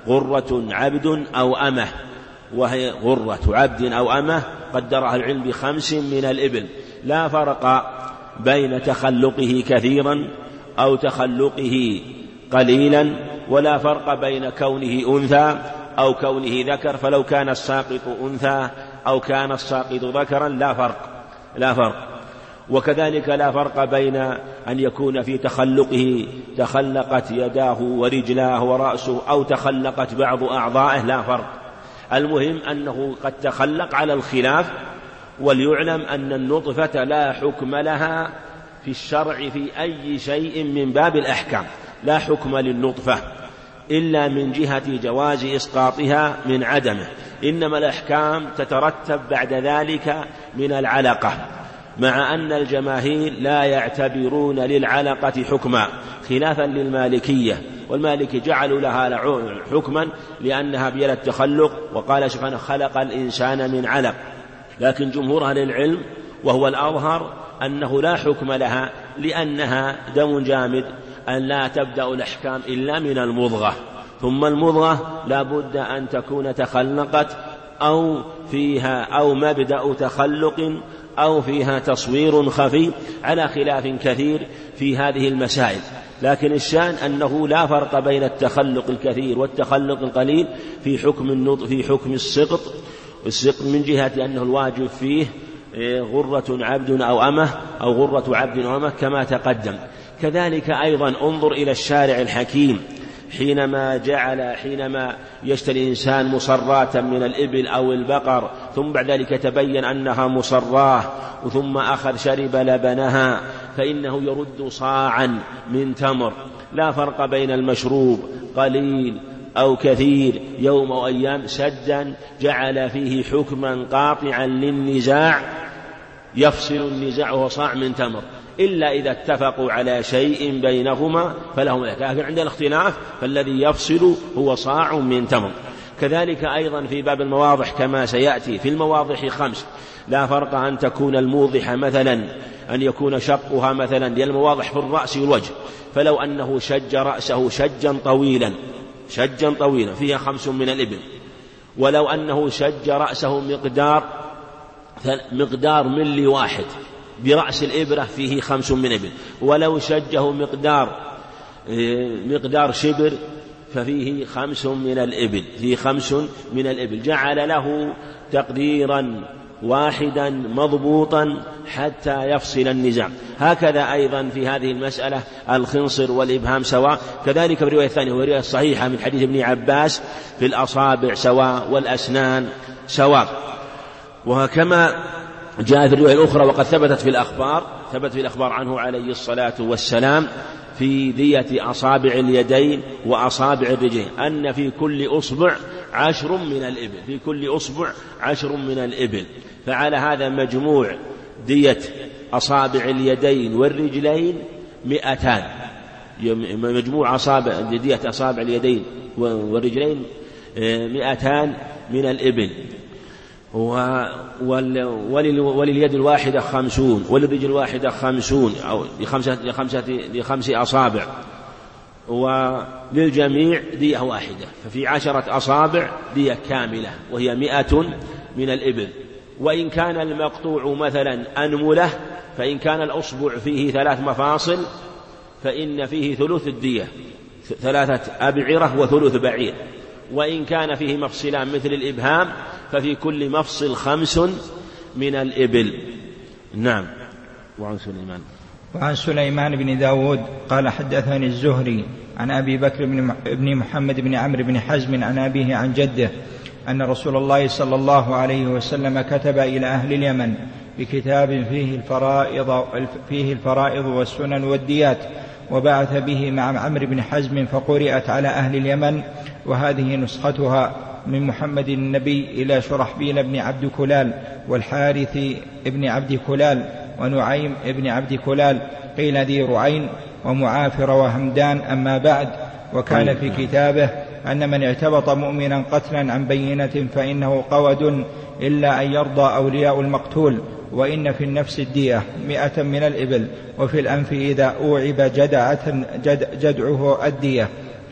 B: غرة عبد أو أمه، وهي غرة عبد أو أمه قدرها العلم بخمس من الإبل، لا فرق بين تخلقه كثيرا أو تخلقه قليلا، ولا فرق بين كونه أنثى أو كونه ذكر، فلو كان الساقط أنثى أو كان الساقط ذكرا لا فرق لا فرق وكذلك لا فرق بين أن يكون في تخلقه تخلقت يداه ورجلاه ورأسه أو تخلقت بعض أعضائه، لا فرق. المهم أنه قد تخلق على الخلاف. وليعلم أن النطفة لا حكم لها في الشرع في أي شيء من باب الأحكام، لا حكم للنطفة إلا من جهة جواز إسقاطها من عدمه، إنما الأحكام تترتب بعد ذلك من العلقة، مع أن الجماهير لا يعتبرون للعلقة حكما خلافا للمالكية، والمالكي جعلوا لها حكما لأنها بيد التخلق، وقال سبحانه خلق الإنسان من علق. لكن جمهور أهل العلم وهو الأظهر أنه لا حكم لها لأنها دم جامد، أن لا تبدأ الأحكام إلا من المضغة، ثم المضغة لا بد أن تكون تخلقت أو فيها أو مبدأ تخلق أو فيها تصوير خفي، على خلاف كثير في هذه المسائل. لكن الشأن أنه لا فرق بين التخلق الكثير والتخلق القليل في حكم النطق في حكم السقط السقط من جهة أنه الواجب فيه غرة عبد أو أمه أو غرة عبد أو أمه كما تقدم. كذلك أيضا انظر إلى الشارع الحكيم حينما جعل حينما يشتري الإنسان مصراة من الإبل أو البقر، ثم بعد ذلك تبين أنها مصراه ثم أخذ شرب لبنها، فإنه يرد صاعا من تمر، لا فرق بين المشروب قليل أو كثير يوم أو أيام، سدا جعل فيه حكما قاطعا للنزاع يفصل النزاع وهو صاع من تمر، إلا إذا اتفقوا على شيء بينهما فلهم ذلك، لكن عند الاختلاف فالذي يفصل هو صاع من تمر. كذلك أيضا في باب المواضح كما سيأتي، في المواضح خمس، لا فرق أن تكون الموضحة مثلا أن يكون شقها مثلا للمواضح في الرأس والوجه، فلو أنه شج رأسه شجا طويلا شجا طويلا فيها خمس من الإبل، ولو أنه شج رأسه مقدار مقدار ملي واحد برأس الإبرة فيه خمس من إبل، ولو شجه مقدار مقدار شبر ففيه خمس من الإبل، فيه خمس من الإبل، جعل له تقديرا واحدا مضبوطا حتى يفصل النزاع. هكذا أيضا في هذه المسألة الخنصر والإبهام سواء، كذلك في الرواية الثانية والرواية الصحيحة من حديث ابن عباس في الأصابع سواء والأسنان سواء. وكما جاء في الرواية الأخرى وقد ثبتت في الأخبار ثبت في الأخبار عنه عليه الصلاة والسلام في دية أصابع اليدين وأصابع الرجلين أن في كل أصبع عشر من الإبل، في كل أصبع عشر من الإبل. فعلى هذا مجموع دية أصابع اليدين والرجلين مئتان، مجموع أصابع دية أصابع اليدين والرجلين مئتان من الإبل. ولليد الواحدة خمسون، وللرجل الواحدة خمسون أو لخمسة, لخمسة, لخمس أصابع، وللجميع دية واحدة، ففي عشرة أصابع دية كاملة وهي مئة من الإبل. وإن كان المقطوع مثلا أنملة، فإن كان الأصبع فيه ثلاث مفاصل فإن فيه ثلث الدية، ثلاثة أبعرة وثلث بعير. وإن كان فيه مفصلان مثل الإبهام ففي كل مفصل خمس من الإبل. نعم. وعن سليمان
A: وعن سليمان بن داود قال حدثني الزهري عن أبي بكر بن محمد بن عمرو بن حزم عن أبيه عن جده أن رسول الله صلى الله عليه وسلم كتب إلى أهل اليمن بكتاب فيه الفرائض, فيه الفرائض والسنن والديات، وبعث به مع عمرو بن حزم فقرأت على أهل اليمن، وهذه نسختها من محمد النبي إلى شرحبيل بن عبد كلال والحارث بن عبد كلال ونعيم بن عبد كلال قيل ذي رعين ومعافر وهمدان. أما بعد، وكان في كتابه أن من اعتبط مؤمنا قتلا عن بينة فإنه قود إلا أن يرضى أولياء المقتول، وإن في النفس الدية مئة من الإبل، وفي الأنف إذا أوعب جدعة جد جدعه الدية،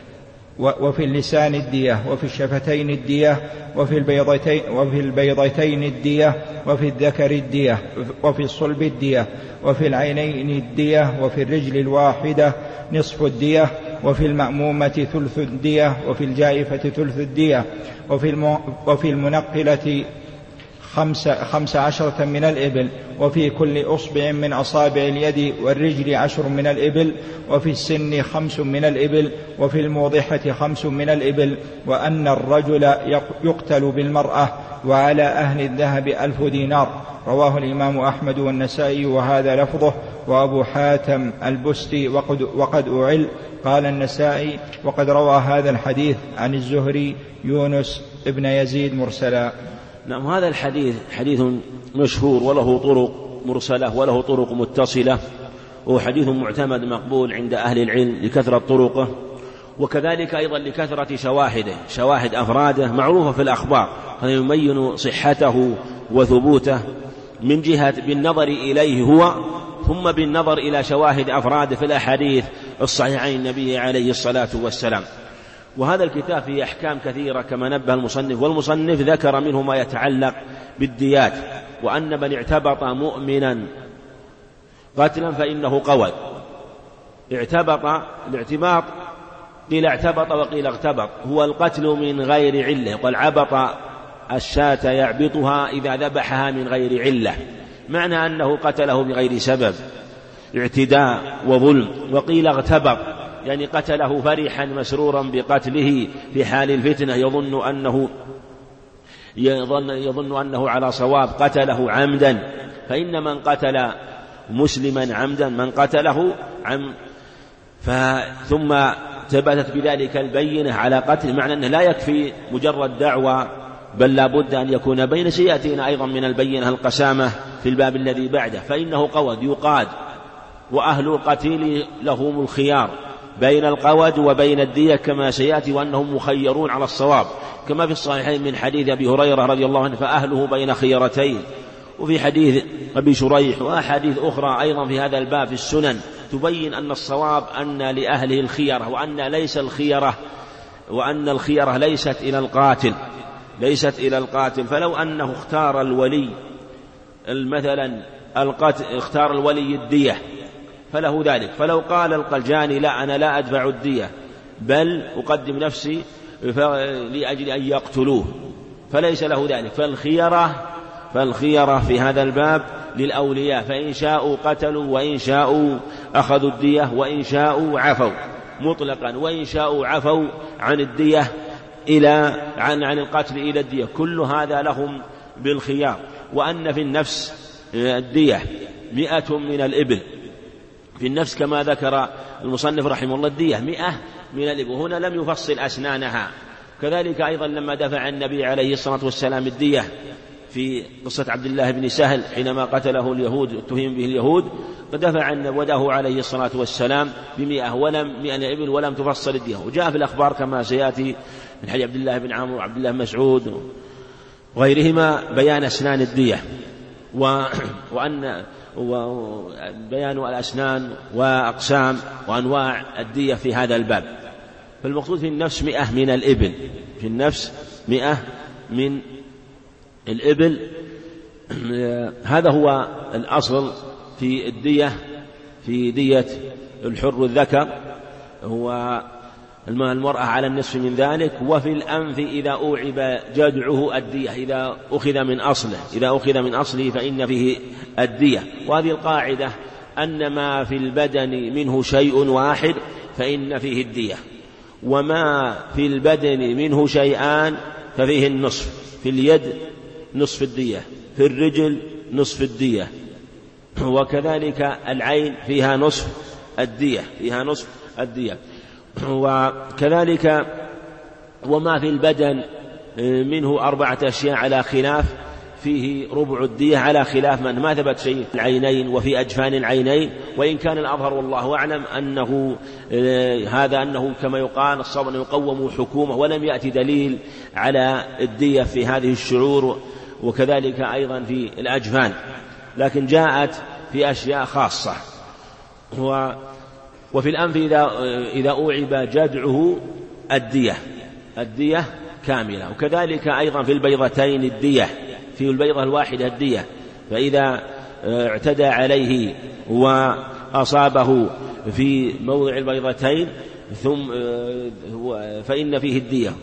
A: وفي اللسان الدية، وفي الشفتين الدية، وفي البيضتين, وفي البيضتين الدية، وفي الذكر الدية، وفي الصلب الدية، وفي العينين الدية، وفي الرجل الواحدة نصف الدية، وفي المأمومة ثلث الدية، وفي الجائفة ثلث الدية، وفي, وفي المنقلة خمس, خمس عشرة من الإبل، وفي كل أصبع من أصابع اليد والرجل عشر من الإبل، وفي السن خمس من الإبل، وفي الموضحة خمس من الإبل، وأن الرجل يقتل بالمرأة، وعلى أهل الذهب ألف دينار. رواه الإمام أحمد والنسائي وهذا لفظه، وأبو حاتم البستي وقد, وقد أعل. قال النسائي وقد روى هذا الحديث عن الزهري يونس ابن يزيد مرسلا.
B: نعم. هذا الحديث حديث مشهور وله طرق مرسلة وله طرق متصلة، وهو حديث معتمد مقبول عند أهل العلم لكثرة طرقه، وكذلك أيضا لكثرة شواهده، شواهد أفراده معروفة في الأخبار، هذا يبين صحته وثبوته من جهة بالنظر إليه هو، ثم بالنظر إلى شواهد أفراده في الأحاديث الصحيحين النبي عليه الصلاة والسلام. وهذا الكتاب فيه أحكام كثيرة كما نبه المصنف، والمصنف ذكر منه ما يتعلق بالديات، وأن من اعتبط مؤمنا قتلا فإنه قود. اعتبط، الاعتباط قيل اعتبط وقيل اغتبط، هو القتل من غير علة، قال عبط الشاة يعبطها إذا ذبحها من غير علة، معنى أنه قتله بغير سبب، اعتداء وظلم. وقيل اغتبط يعني قتله فرحا مسرورا بقتله في حال الفتنة، يظن أنه يظن, يظن أنه على صواب، قتله عمدا. فإن من قتل مسلما عمدا من قتله عم ثم ثبتت بذلك البينة على قتل، معنى أنه لا يكفي مجرد دعوة، بل لا بد أن يكون بين. سيأتينا أيضا من البينة القسامة في الباب الذي بعده، فإنه قود يقاد، وأهل القتيل لهم الخيار بين القود وبين الدية كما سيأتي، وأنهم مخيرون على الصواب، كما في الصحيحين من حديث أبي هريرة رضي الله عنه فأهله بين خيرتين، وفي حديث أبي شريح وأحاديث أخرى أيضا في هذا الباب في السنن تبين أن الصواب أن لأهله الخيرة، وأن ليس الخيرة وأن الخيرة ليست إلى القاتل ليست إلى القاتل فلو أنه اختار الولي مثلا القتل اختار الولي الدية فله ذلك، فلو قال القلجاني لا أنا لا أدفع الدية بل أقدم نفسي لأجل أن يقتلوه فليس له ذلك. فالخيرة فالخيرة في هذا الباب للأولياء، فإن شاءوا قتلوا وإن شاءوا أخذوا الدية وإن شاءوا عفوا مطلقا، وإن شاءوا عفوا عن الدية إلى عن عن القتل إلى الدية، كل هذا لهم بالخيار. وأن في النفس الدية مئة من الإبل، في النفس كما ذكر المصنف رحمه الله الدية مئة من الإبل، هنا لم يفصل أسنانها. كذلك أيضا لما دفع النبي عليه الصلاة والسلام الدية في قصة عبد الله بن سهل حينما قتله اليهود اتهم به اليهود، فدفع وده عليه الصلاة والسلام بمئة ولم مئة إبل ولم تفصل الدية. وجاء في الأخبار كما سيأتي من حديث عبد الله بن عمرو وعبد الله بن مسعود وغيرهما بيان أسنان الدية و... وأن وبيان الأسنان وأقسام وأنواع الدية في هذا الباب. فالمقصود في النفس مئة من الإبل، في النفس مئة من الإبل. هذا هو الأصل في الدية، في دية الحر الذكر هو المرأة على النصف من ذلك. وفي الأنف إذا أوعب جدعه الدية، إذا أخذ من أصله إذا أخذ من أصله فإن فيه الدية. وهذه القاعدة أن ما في البدن منه شيء واحد فإن فيه الدية، وما في البدن منه شيئان ففيه النصف. في اليد نصف الدية، في الرجل نصف الدية، وكذلك العين فيها نصف الدية فيها نصف الدية وكذلك وما في البدن منه أربعة أشياء على خلاف فيه ربع الدية، على خلاف من ما ثبت شيء في العينين وفي أجفان العينين. وإن كان الأظهر والله أعلم أنه هذا أنه كما يقال الصواب أنه يقوم حكومة، ولم يأتي دليل على الدية في هذه الشعور، وكذلك أيضا في الأجفان، لكن جاءت في أشياء خاصة. وفي الأنف إذا إذا أوعب جدعه الدية الدية كاملة. وكذلك أيضا في البيضتين الدية، في البيضة الواحدة الدية، فإذا اعتدى عليه وأصابه في موضع البيضتين ثم فإن فيه الدية،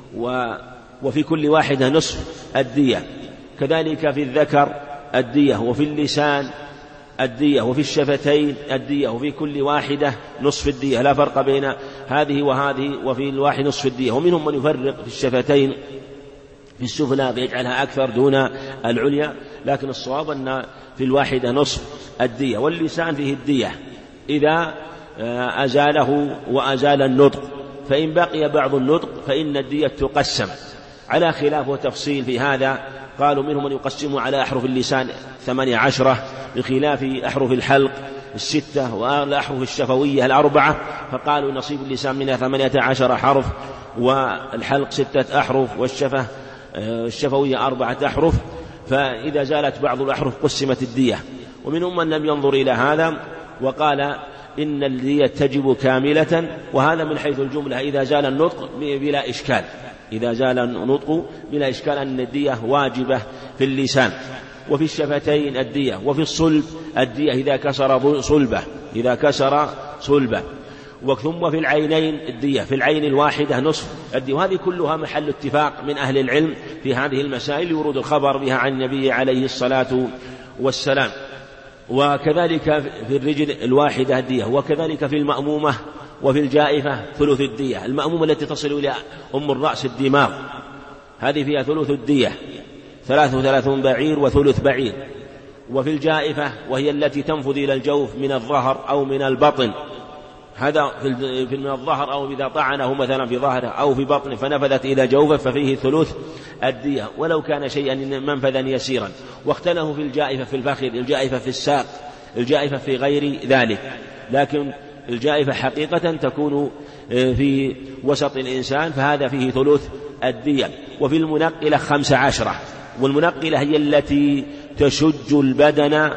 B: وفي كل واحدة نصف الدية. كذلك في الذكر الدية، وفي اللسان الدية، وفي الشفتين الدية، وفي كل واحدة نصف الدية، لا فرق بين هذه وهذه، وفي الواحد نصف الدية. ومنهم من يفرق في الشفتين في السفلى فيجعلها أكثر دون العليا، لكن الصواب أن في الواحدة نصف الدية. واللسان فيه الدية إذا أزاله وأزال النطق، فإن بقي بعض النطق فإن الدية تقسم على خلاف وتفصيل في هذا. قالوا منهم من يقسم على أحرف اللسان ثمانية عشرة بخلاف أحرف الحلق الستة والأحرف الشفوية الأربعة، فقالوا نصيب اللسان منها ثمانية عشر حرف، والحلق ستة أحرف، والشفة الشفوية أربعة أحرف، فإذا زالت بعض الأحرف قسمت الدية. ومنهم من لم ينظر إلى هذا وقال إن الدية تجب كاملة، وهذا من حيث الجملة إذا زال النطق بلا إشكال إذا زال النطق بلا إشكال أن الدية واجبة في اللسان. وفي الشفتين الدية، وفي الصلب الدية إذا كسر صلبه إذا كسر صلبه وثم في العينين الدية، في العين الواحدة نصف الدية. وهذه كلها محل اتفاق من أهل العلم في هذه المسائل، يورد الخبر بها عن النبي عليه الصلاة والسلام. وكذلك في الرجل الواحدة الدية، وكذلك في المأمومة وفي الجائفة ثلث الدية. المأمومة التي تصل إلى أم الرأس الدماغ هذه فيها ثلث الدية، ثلاث وثلاثون بعير وثلث بعير. وفي الجائفة وهي التي تنفذ إلى الجوف من الظهر أو من البطن، هذا في من الظهر أو إذا طعنه مثلا في ظهره أو في بطنه فنفذت إلى جوفه ففيه ثلث الدية ولو كان شيئا منفذا يسيرا. واختلفوا في الجائفة في الفخذ، الجائفة في الساق، الجائفة في غير ذلك، لكن الجائفة حقيقة تكون في وسط الإنسان فهذا فيه ثلث الدية. وفي المنقلة خمس عشرة، والمنقلة هي التي تشج البدن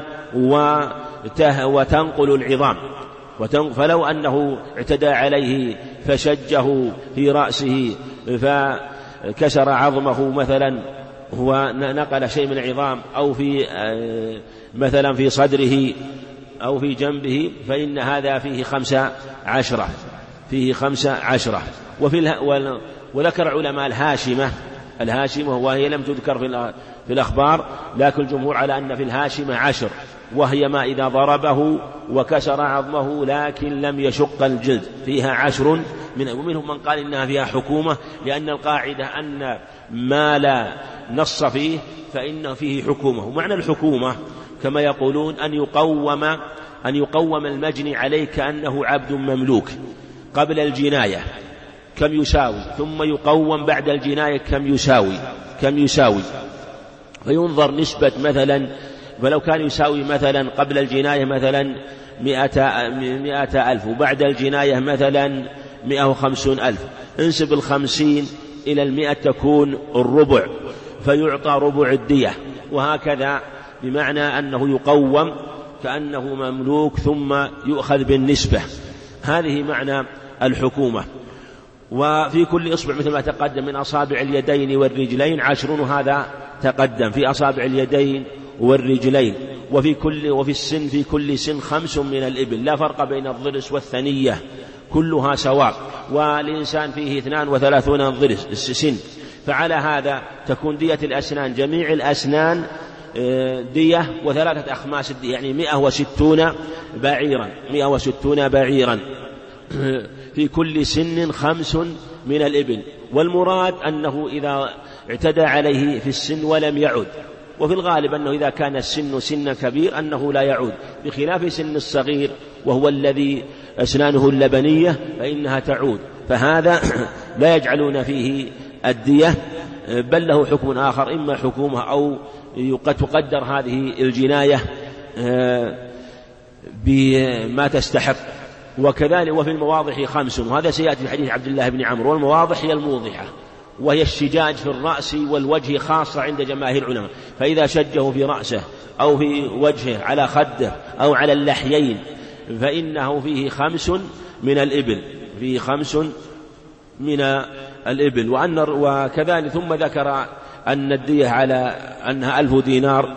B: وتنقل العظام، فلو أنه اعتدى عليه فشجه في رأسه فكسر عظمه مثلا هو نقل شيء من العظام أو في مثلا في صدره أو في جنبه فإن هذا فيه خمسة عشرة فيه خمسة عشرة. وفي وذكر علماء الهاشمة الهاشمة وهي لم تذكر في الأخبار، لكن الجمهور على أن في الهاشمة عشر، وهي ما إذا ضربه وكسر عظمه لكن لم يشق الجلد فيها عشر من ومنهم من قال إنها فيها حكومة، لأن القاعدة أن ما لا نص فيه فإنه فيه حكومة. ومعنى الحكومة كما يقولون أن يقوم أن يقوم المجني عليه كأنه عبد مملوك قبل الجناية كم يساوي، ثم يقوم بعد الجناية كم يساوي كم يساوي فينظر نسبة مثلا، فلو كان يساوي مثلا قبل الجناية مثلا مئة, مئة ألف وبعد الجناية مثلا مئة وخمسون ألف، انسب الخمسين إلى المئة تكون الربع فيعطى ربع الدية، وهكذا بمعنى أنه يقوم كأنه مملوك ثم يؤخذ بالنسبة. هذه معنى الحكومة. وفي كل إصبع مثل ما تقدم من أصابع اليدين والرجلين عشر، هذا تقدم في أصابع اليدين والرجلين. وفي كل وفي السن في كل سن خمس من الإبل، لا فرق بين الضرس والثنية، كلها سواء، والإنسان فيه اثنان وثلاثون ضرس السن. فعلى هذا تكون دية الأسنان جميع الأسنان دية وثلاثة أخماس الدية، يعني مئة وستون بعيرا مئة وستون بعيرا في كل سن خمس من الإبل. والمراد أنه إذا اعتدى عليه في السن ولم يعد، وفي الغالب أنه إذا كان السن سن كبير أنه لا يعود، بخلاف سن الصغير وهو الذي أسنانه اللبنية فإنها تعود، فهذا لا يجعلون فيه الدية، بل له حكم آخر، إما حكومة أو تقدر هذه الجناية بما تستحق. وكذلك وفي المواضح خمس، وهذا سيأتي في حديث عبد الله بن عمرو. والمواضح هي الموضحة، وهي الشجاج في الرأس والوجه خاصة عند جماهير العلماء، فإذا شجه في رأسه أو في وجهه على خده أو على اللحيين فإنه فيه خمس من الإبل فيه خمس من الإبل. وأن وكذلك ثم ذكر أن الدية على أنها ألف دينار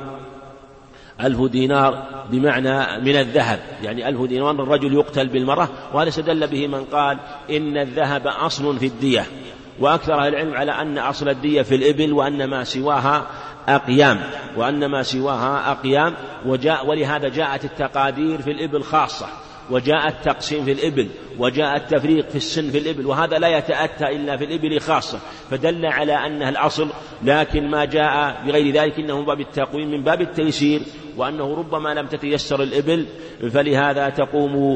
B: ألف دينار بمعنى من الذهب، يعني ألف دينار الرجل يقتل بالمرة. وهذا استدل به من قال إن الذهب أصل في الدية، وأكثر أهل العلم على أن أصل الدية في الإبل، وأن ما سواها أقيام وأن ما سواها أقيام وجاء ولهذا جاءت التقادير في الإبل خاصة، وجاء التقسيم في الإبل، وجاء التفريق في السن في الإبل، وهذا لا يتأتى إلا في الإبل خاصة، فدل على أنها الأصل. لكن ما جاء بغير ذلك إنه من باب التقويم من باب التيسير، وأنه ربما لم تتيسر الإبل فلهذا تقوم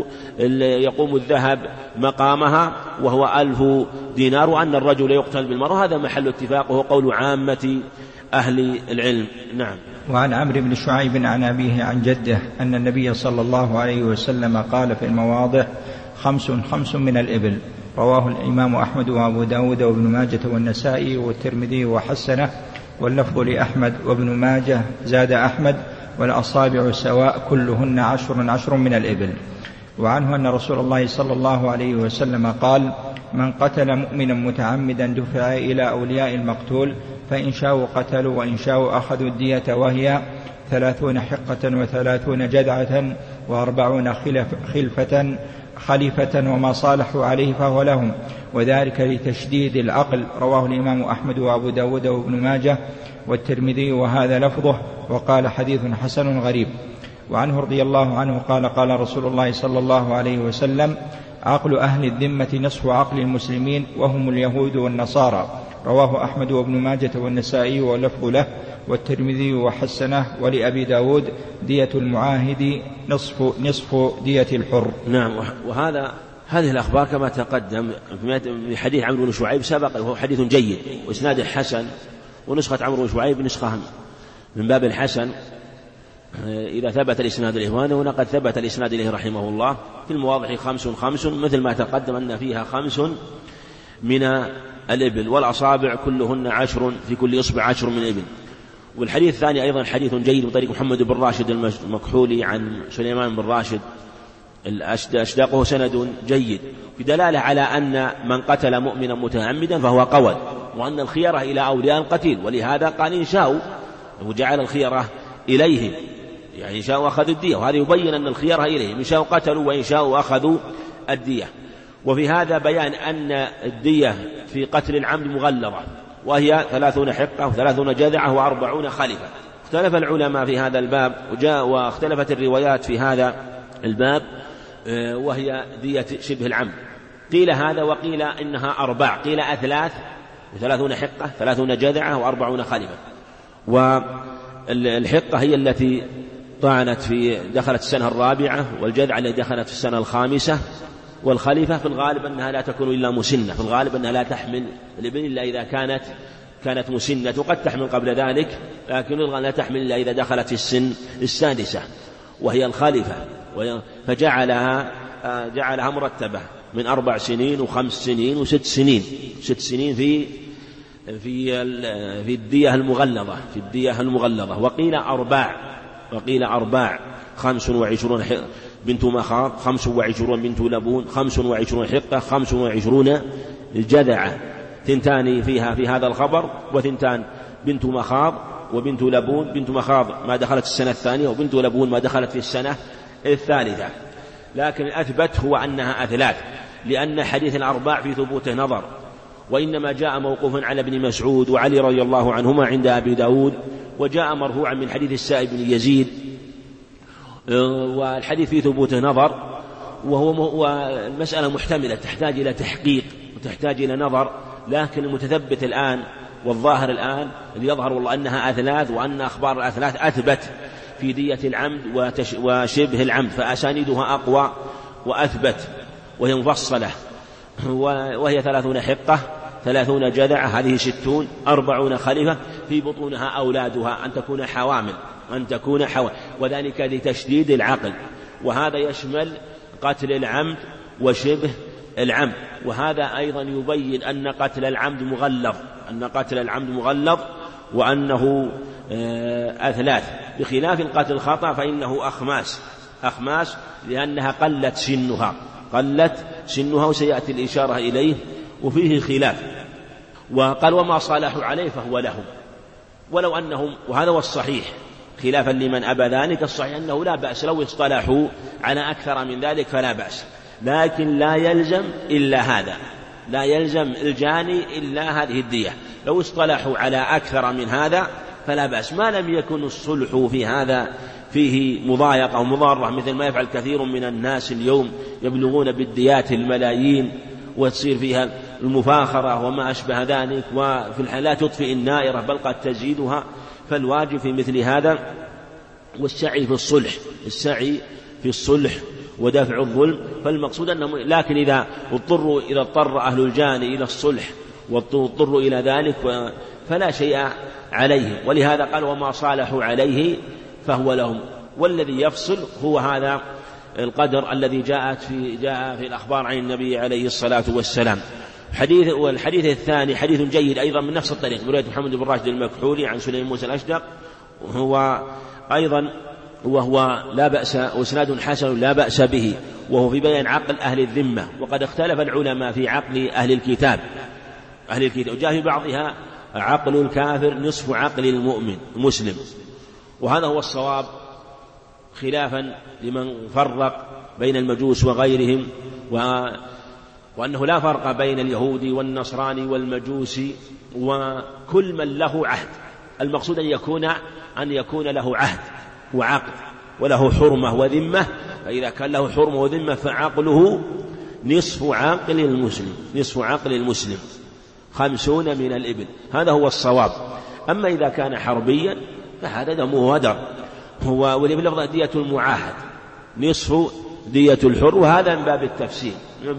B: يقوم الذهب مقامها وهو ألف دينار، وأن الرجل يقتل بالمرة. هذا محل اتفاق وهو قول عامة أهل العلم. نعم.
A: وعن عمرو بن شعيب عن أبيه عن جده أن النبي صلى الله عليه وسلم قال في المواضح خمس خمس من الإبل. رواه الإمام أحمد وأبو داود وابن ماجة والنسائي والترمذي وحسنه، واللفظ لأحمد وابن ماجة. زاد أحمد والأصابع سواء كلهن عشر عشر من الإبل. وعنه أن رسول الله صلى الله عليه وسلم قال من قتل مؤمنا متعمدا دفع إلى أولياء المقتول، فإن شاءوا قتلوا وإن شاءوا أخذوا الدية، وهي ثلاثون حقة وثلاثون جدعة وأربعون خلفة خليفة، وما صالحوا عليه فهو لهم، وذلك لتشديد العقل. رواه الإمام أحمد وأبو داود وابن ماجه والترمذي، وهذا لفظه، وقال حديث حسن غريب. وعنه رضي الله عنه قال قال رسول الله صلى الله عليه وسلم عقل أهل الذمة نصف عقل المسلمين وهم اليهود والنصارى. رواه أحمد وابن ماجة والنسائي واللفظ له والترمذي وحسنه. ولأبي داود دية المعاهد نصف, نصف دية الحر.
B: نعم. وهذا هذه الأخبار كما تقدم في حديث عمرو بن شعيب سبق، وهو حديث جيد وإسناده حسن، ونسخة عمرو بن شعيب نسخة من باب الحسن إذا ثبت الإسناد الإخوان، ونقد ثبت الإسناد إليه رحمه الله. في المواضع خمس خمس مثل ما تقدم أن فيها خمس من الإبل، والأصابع كلهن عشر في كل إصبع عشر من الإبل. والحديث الثاني أيضا حديث جيد بطريق محمد بن راشد المكحولي عن سليمان بن راشد أشداقه سند جيد، بدلالة على أن من قتل مؤمنا متعمدا فهو قود، وأن الخيرة إلى أولياء القتيل، ولهذا قال إن شاءوا وجعل الخيرة إليهم، يعني إن شاءوا أخذوا الدية، وهذا يبين أن الخيرة إليهم، إن شاءوا قتلوا وإن شاءوا أخذوا الدية. وفي هذا بيان أن الدية في قتل العمد مغلظة، وهي ثلاثون حقة وثلاثون جذعة وأربعون خلفة. اختلف العلماء في هذا الباب، وجاء واختلفت الروايات في هذا الباب، وهي دية شبه العمد، قيل هذا وقيل إنها أربع، قيل أثلاث وثلاثون حقة ثلاثون جذعة وأربعون خلفة. والحقة هي التي طعنت في دخلت السنة الرابعة، والجذعة التي دخلت في السنة الخامسة، والخليفة في الغالب أنها لا تكون إلا مسنة، في الغالب أنها لا تحمل الابن إلا إذا كانت كانت مسنة، وقد تحمل قبل ذلك، لكن لا تحمل إلا إذا دخلت في السن السادسة وهي الخليفة، فجعلها جعلها مرتبة من أربع سنين وخمس سنين وست سنين ست سنين في في في الدية المغلظة في الدية المغلظة وقيل أرباع وقيل أرباع خمس وعشرون بنت مخاض، خمس وعشرون بنت لبون، خمس وعشرون حقة، خمس وعشرون جذعة، ثنتان فيها في هذا الخبر، وثنتان بنت مخاض وبنت لبون. بنت مخاض ما دخلت السنة الثانية، وبنت لبون ما دخلت في السنة الثالثة. لكن الأثبت هو أنها أثلاث، لأن حديث الأرباع في ثبوته نظر، وإنما جاء موقوفا على ابن مسعود وعلي رضي الله عنهما عند أبي داود، وجاء مرفوعا من حديث السائب بن يزيد، والحديث في ثبوته نظر، وهو المسألة محتملة تحتاج إلى تحقيق وتحتاج إلى نظر، لكن المتثبت الآن والظاهر الآن اللي يظهر والله أنها أثلاث، وأن أخبار الأثلاث أثبت في دية العمد وشبه العمد، فأسانيدها أقوى وأثبت، وهي مفصلة، وهي ثلاثون حقة ثلاثون جذعة، هذه ستون، أربعون خليفة، في بطونها أولادها، أن تكون حوامل أن تكون حوامل وذلك لتشديد العقل، وهذا يشمل قتل العمد وشبه العمد. وهذا أيضا يبين أن قتل العمد مغلظ أن قتل العمد مغلظ وأنه أثلاث، بخلاف القتل الخطأ فإنه أخماس أخماس لأنها قلت سنها قلت سنها وسيأتي الإشارة إليه، وفيه خلاف. وقال وما صالحوا عليه فهو لهم، ولو أنهم، وهذا هو الصحيح خلافا لمن أبى ذلك، الصحيح أنه لا بأس لو اصطلحوا على أكثر من ذلك فلا بأس، لكن لا يلزم إلا هذا لا يلزم الجاني إلا هذه الدية. لو اصطلحوا على أكثر من هذا فلا بأس، ما لم يكن الصلح في هذا فيه مضايقة ومضارة، مثل ما يفعل كثير من الناس اليوم، يبلغون بالديات الملايين وتصير فيها المفاخرة وما أشبه ذلك، وفي الحال لا تطفئ النائرة بل قد تزيدها. فالواجب في مثل هذا والسعي في الصلح السعي في الصلح ودفع الظلم، فالمقصود أنه، لكن إذا اضطروا إذا اضطر أهل الجاني إلى الصلح واضطروا إلى ذلك فلا شيء عليهم، ولهذا قال وما صالحوا عليه فهو لهم. والذي يفصل هو هذا القدر الذي جاءت في جاء في الأخبار عن النبي عليه الصلاة والسلام. حديث والحديث الثاني حديث جيد أيضا من نفس الطريق، برواية محمد بن راشد المكحولي عن سليم موسى الأشدق، وهو أيضا وهو لا بأس، وإسناد حسن لا بأس به، وهو في بيان عقل أهل الذمة. وقد اختلف العلماء في عقل أهل الكتاب أهل الكتاب وجاء في بعضها عقل الكافر نصف عقل المؤمن المسلم، وهذا هو الصواب خلافا لمن فرق بين المجوس وغيرهم، و وأنه لا فرق بين اليهودي والنصراني والمجوسي، وكل من له عهد. المقصود أن يكون أن يكون له عهد وعقد وله حرمة وذمة، فإذا كان له حرمة وذمة فعقله نصف عقل المسلم نصف عقل المسلم خمسون من الإبل، هذا هو الصواب. أما إذا كان حربيا فهذا دمه هدر، هو ولبلغ دية المعاهد نصف دية الحر، وهذا من باب التفسير.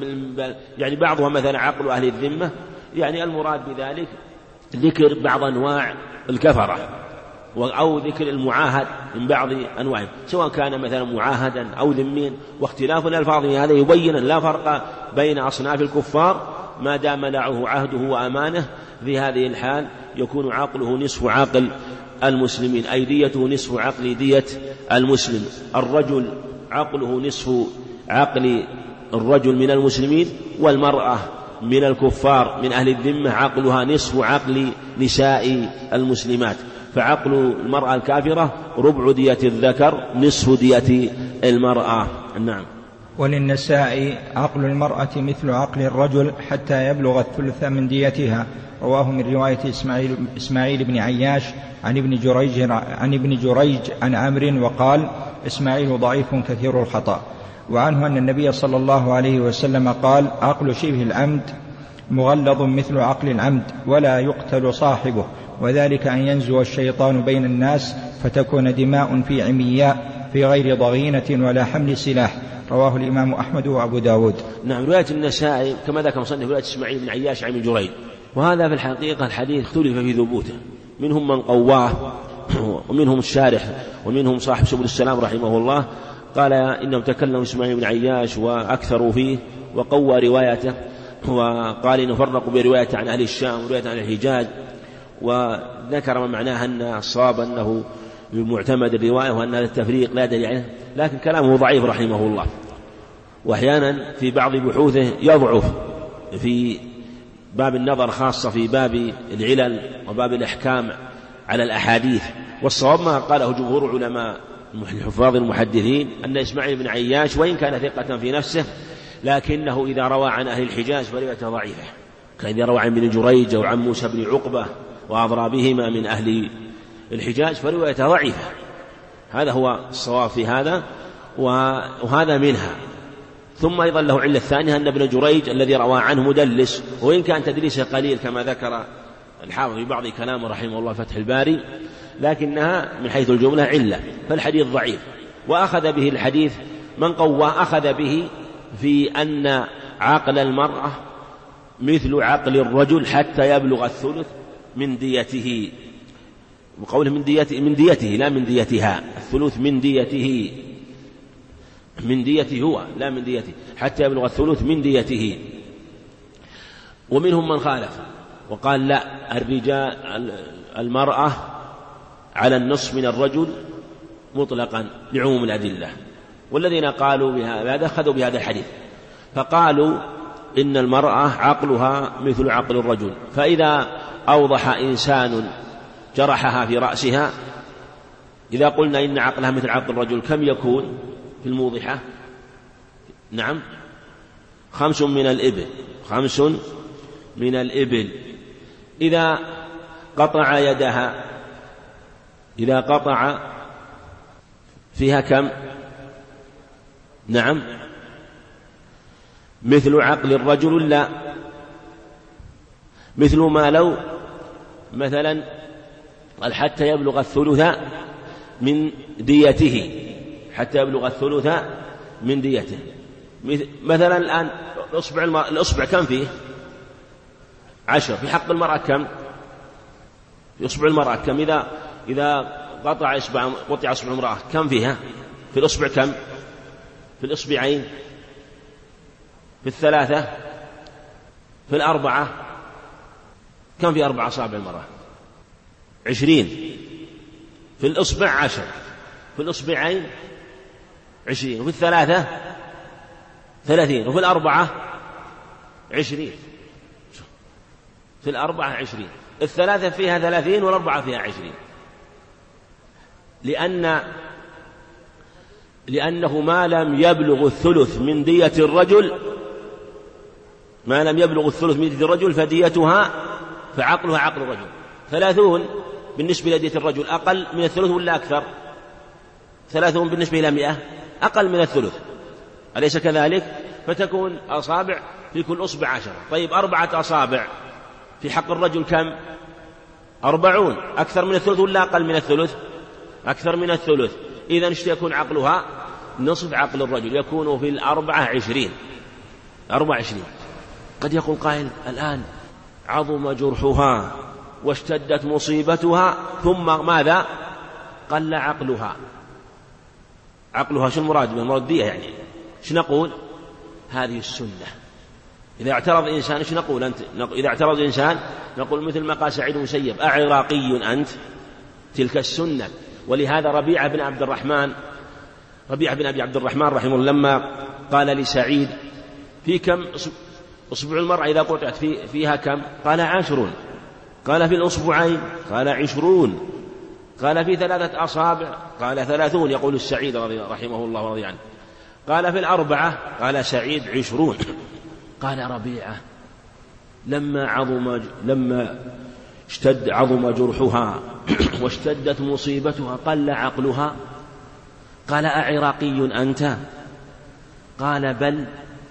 B: يعني بعضها مثلا عقل أهل الذمة، يعني المراد بذلك ذكر بعض أنواع الكفرة أو ذكر المعاهد من بعض أنواعهم، سواء كان مثلا معاهدا أو ذميا. واختلاف الألفاظ هذا يبين لا فرق بين أصناف الكفار ما دام معه عهده وأمانه، في هذه الحال يكون عقله نصف عقل المسلمين، أي ديته نصف عقل دية المسلم. الرجل عقله نصف عقل الرجل من المسلمين، والمرأة من الكفار من أهل الذمة عقلها نصف عقل نساء المسلمات، فعقل المرأة الكافرة ربع دية الذكر نصف دية المرأة. نعم.
A: وللنساء عقل المرأة مثل عقل الرجل حتى يبلغ الثلث من ديتها. رواه من رواية إسماعيل, إسماعيل بن عياش عن ابن جريج عن ابن جريج عن عمرو وقال: إسماعيل ضعيف كثير الخطأ. وعنه أن النبي صلى الله عليه وسلم قال: عقل شبه العمد مغلظ مثل عقل العمد ولا يقتل صاحبه، وذلك أن ينزو الشيطان بين الناس فتكون دماء في عمياء في غير ضغينة ولا حمل سلاح. رواه الإمام أحمد وأبو داود.
B: نعم. رواية النسائي كما ذكر مصنف رواية إسماعيل بن عياش عن ابن جريج، وهذا في الحقيقة الحديث اختلف في ثبوته، منهم من قواه ومنهم الشارح ومنهم صاحب سبل السلام رحمه الله قال إنهم تكلموا إسماعيل بن عياش وأكثروا فيه وقوى روايته، وقال إنه فرقوا بروايته عن أهل الشام وروايته عن الحجاز، وذكر من معناها أن الصواب أنه معتمد الرواية وأن هذا التفريق لا دليل عليه، لكن كلامه ضعيف رحمه الله، وأحيانا في بعض بحوثه يضعف في باب النظر، خاصة في باب العلل وباب الأحكام على الأحاديث. والصواب ما قاله جمهور علماء الحفاظ المحدثين أن إسماعيل بن عياش وإن كان ثقة في نفسه لكنه إذا روى عن أهل الحجاز فروايته ضعيفة، كإذا روى عن ابن جريج أو عن موسى بن عقبة وأضرابهما من أهل الحجاز فروايته ضعيفة. هذا هو الصواب في هذا، وهذا منها. ثم أيضا له علة الثانية أن ابن جريج الذي روى عنه مدلس، وإن كان تدليسه قليل كما ذكر الحافظ في بعض كلامه رحمه الله فتح الباري، لكنها من حيث الجملة علة، فالحديث ضعيف. وأخذ به الحديث من قواه أخذ به في أن عقل المرأة مثل عقل الرجل حتى يبلغ الثلث من ديته، وقوله من ديته من ديته لا من ديتها، الثلث من ديته، من ديته هو لا من ديته، حتى يبلغ الثلث من ديته. ومنهم من خالف وقال لا، الرجال المرأة على النصف من الرجل مطلقا لعموم الأدلة، والذين قالوا بهذا أخذوا بهذا الحديث فقالوا إن المرأة عقلها مثل عقل الرجل، فإذا أوضح إنسان جرحها في رأسها، إذا قلنا إن عقلها مثل عقل الرجل كم يكون في الموضحة؟ نعم، خمس من الإبل، خمس من الإبل. إذا قطع يدها، إذا قطع فيها كم؟ نعم، مثل عقل الرجل لا، مثل ما لو مثلا قال حتى يبلغ الثلث من ديته، حتى يبلغ الثلث من ديته. مثلا الآن الأصبع, الأصبع كم فيه؟ عشر. في حق المرأة كم؟ في أصبع المرأة كم؟ إذا إذا قطع إصبع قطع أصبع المرأة كم فيها؟ في الأصبع كم؟ في الأصبعين، في الثلاثة، في الأربعة، كم في أربع أصابع المرأة؟ عشرين. في الأصبع عشر، في الأصبعين عشرين، وفي الثلاثة ثلاثين، وفي الأربعة عشرين. في الأربعة عشرين، الثلاثة فيها ثلاثين والأربعة فيها عشرين، لأن لأنه ما لم يبلغ الثلث من دية الرجل، ما لم يبلغ الثلث من دية الرجل فديتها فعقلها عقل الرجل. ثلاثون بالنسبة إلى دية الرجل أقل من الثلث ولا أكثر؟ ثلاثون بالنسبة إلى مئة أقل من الثلث، أليس كذلك؟ فتكون أصابع في كل أصبع عشرة. طيب أربعة أصابع في حق الرجل كم؟ أربعون، أكثر من الثلث ولا أقل من الثلث؟ أكثر من الثلث. إذن يكون عقلها نصف عقل الرجل، يكون في الأربعة عشرين، أربعة عشرين. قد يقول قائل الآن عظم جرحها واشتدت مصيبتها ثم ماذا؟ قل عقلها. عقلها شو المراد به؟ المراد دية يعني. شو نقول؟ هذه السنة. إذا اعترض إنسان إيش نقول أنت؟ إذا اعترض إنسان نقول مثل ما قال سعيد المسيب: أعراقي أنت؟ تلك السنة. ولهذا ربيعة بن عبد الرحمن ربيعة بن أبي عبد الرحمن رحمه الله لما قال لسعيد في كم أصبع المرأة إذا قطعت في فيها كم؟ قال عشر. قال في الأصبعين؟ قال عشرون. قال في ثلاثة أصابع؟ قال ثلاثون، يقول السعيد رحمه الله ورضي عنه. قال في الأربعة؟ قال سعيد عشرون. قال ربيعة لما عظم لما اشتد عظم جرحها واشتدت مصيبتها قل عقلها، قال أعراقي أنت؟ قال بل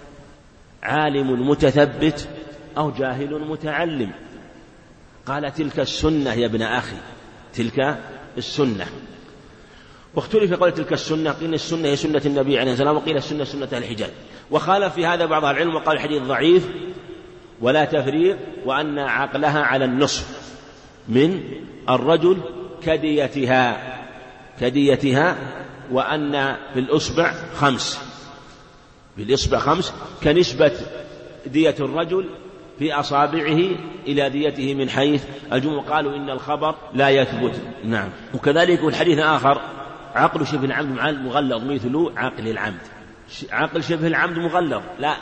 B: عالم متثبت أو جاهل متعلم. قال تلك السنة يا ابن أخي، تلك السنة. واختلف قول تلك السنة، قيل السنة هي سنة النبي عليه السلام، وقيل السنة سنة الحجاج. وخالف في هذا بعض العلم وقال الحديث ضعيف ولا تفريق، وأن عقلها على النصف من الرجل كديتها كديتها وأن في الأصبع خمس، في الإصبع خمس كنسبة دية الرجل في أصابعه إلى ديته من حيث الجمهور قالوا إن الخبر لا يثبت. نعم. وكذلك الحديث آخر عقل شبه العمد مغلظ مثل عقل العمد. عقل شبه العمد مغلظ لا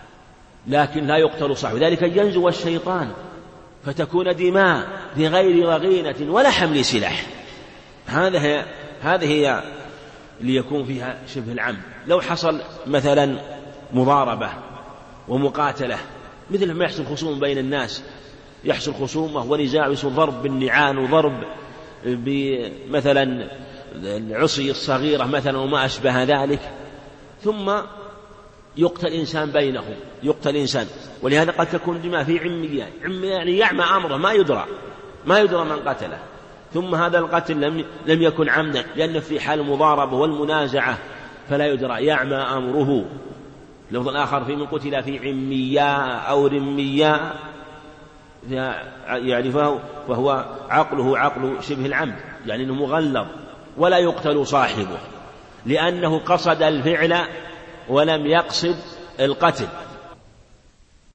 B: لكن لا يقتل صاحبه، ذلك ينزو الشيطان فتكون دماء بغير رغينة ولا حمل سلاح. هذا هي هذه هي ليكون فيها شبه العمد. لو حصل مثلا مضاربة ومقاتلة مثل ما يحصل خصوم بين الناس، يحصل خصومة ونزاع يصير ضرب بالنعال وضرب بمثلا العصي الصغيرة مثلا وما أشبه ذلك، ثم يقتل إنسان بينهم، يقتل إنسان، ولهذا قد تكون دماء في عميان، عمي يعني يعمى أمره ما يدرى ما يدرى من قتله، ثم هذا القتل لم لم يكن عمدا لأنه في حال المضاربة والمنازعة فلا يدرى يعمى أمره. لفظ آخر في من قتل في عمياء أو رمياء يعني فهو, فهو عقله عقل شبه العمد، يعني أنه مغلظ ولا يقتل صاحبه لأنه قصد الفعل ولم يقصد القتل.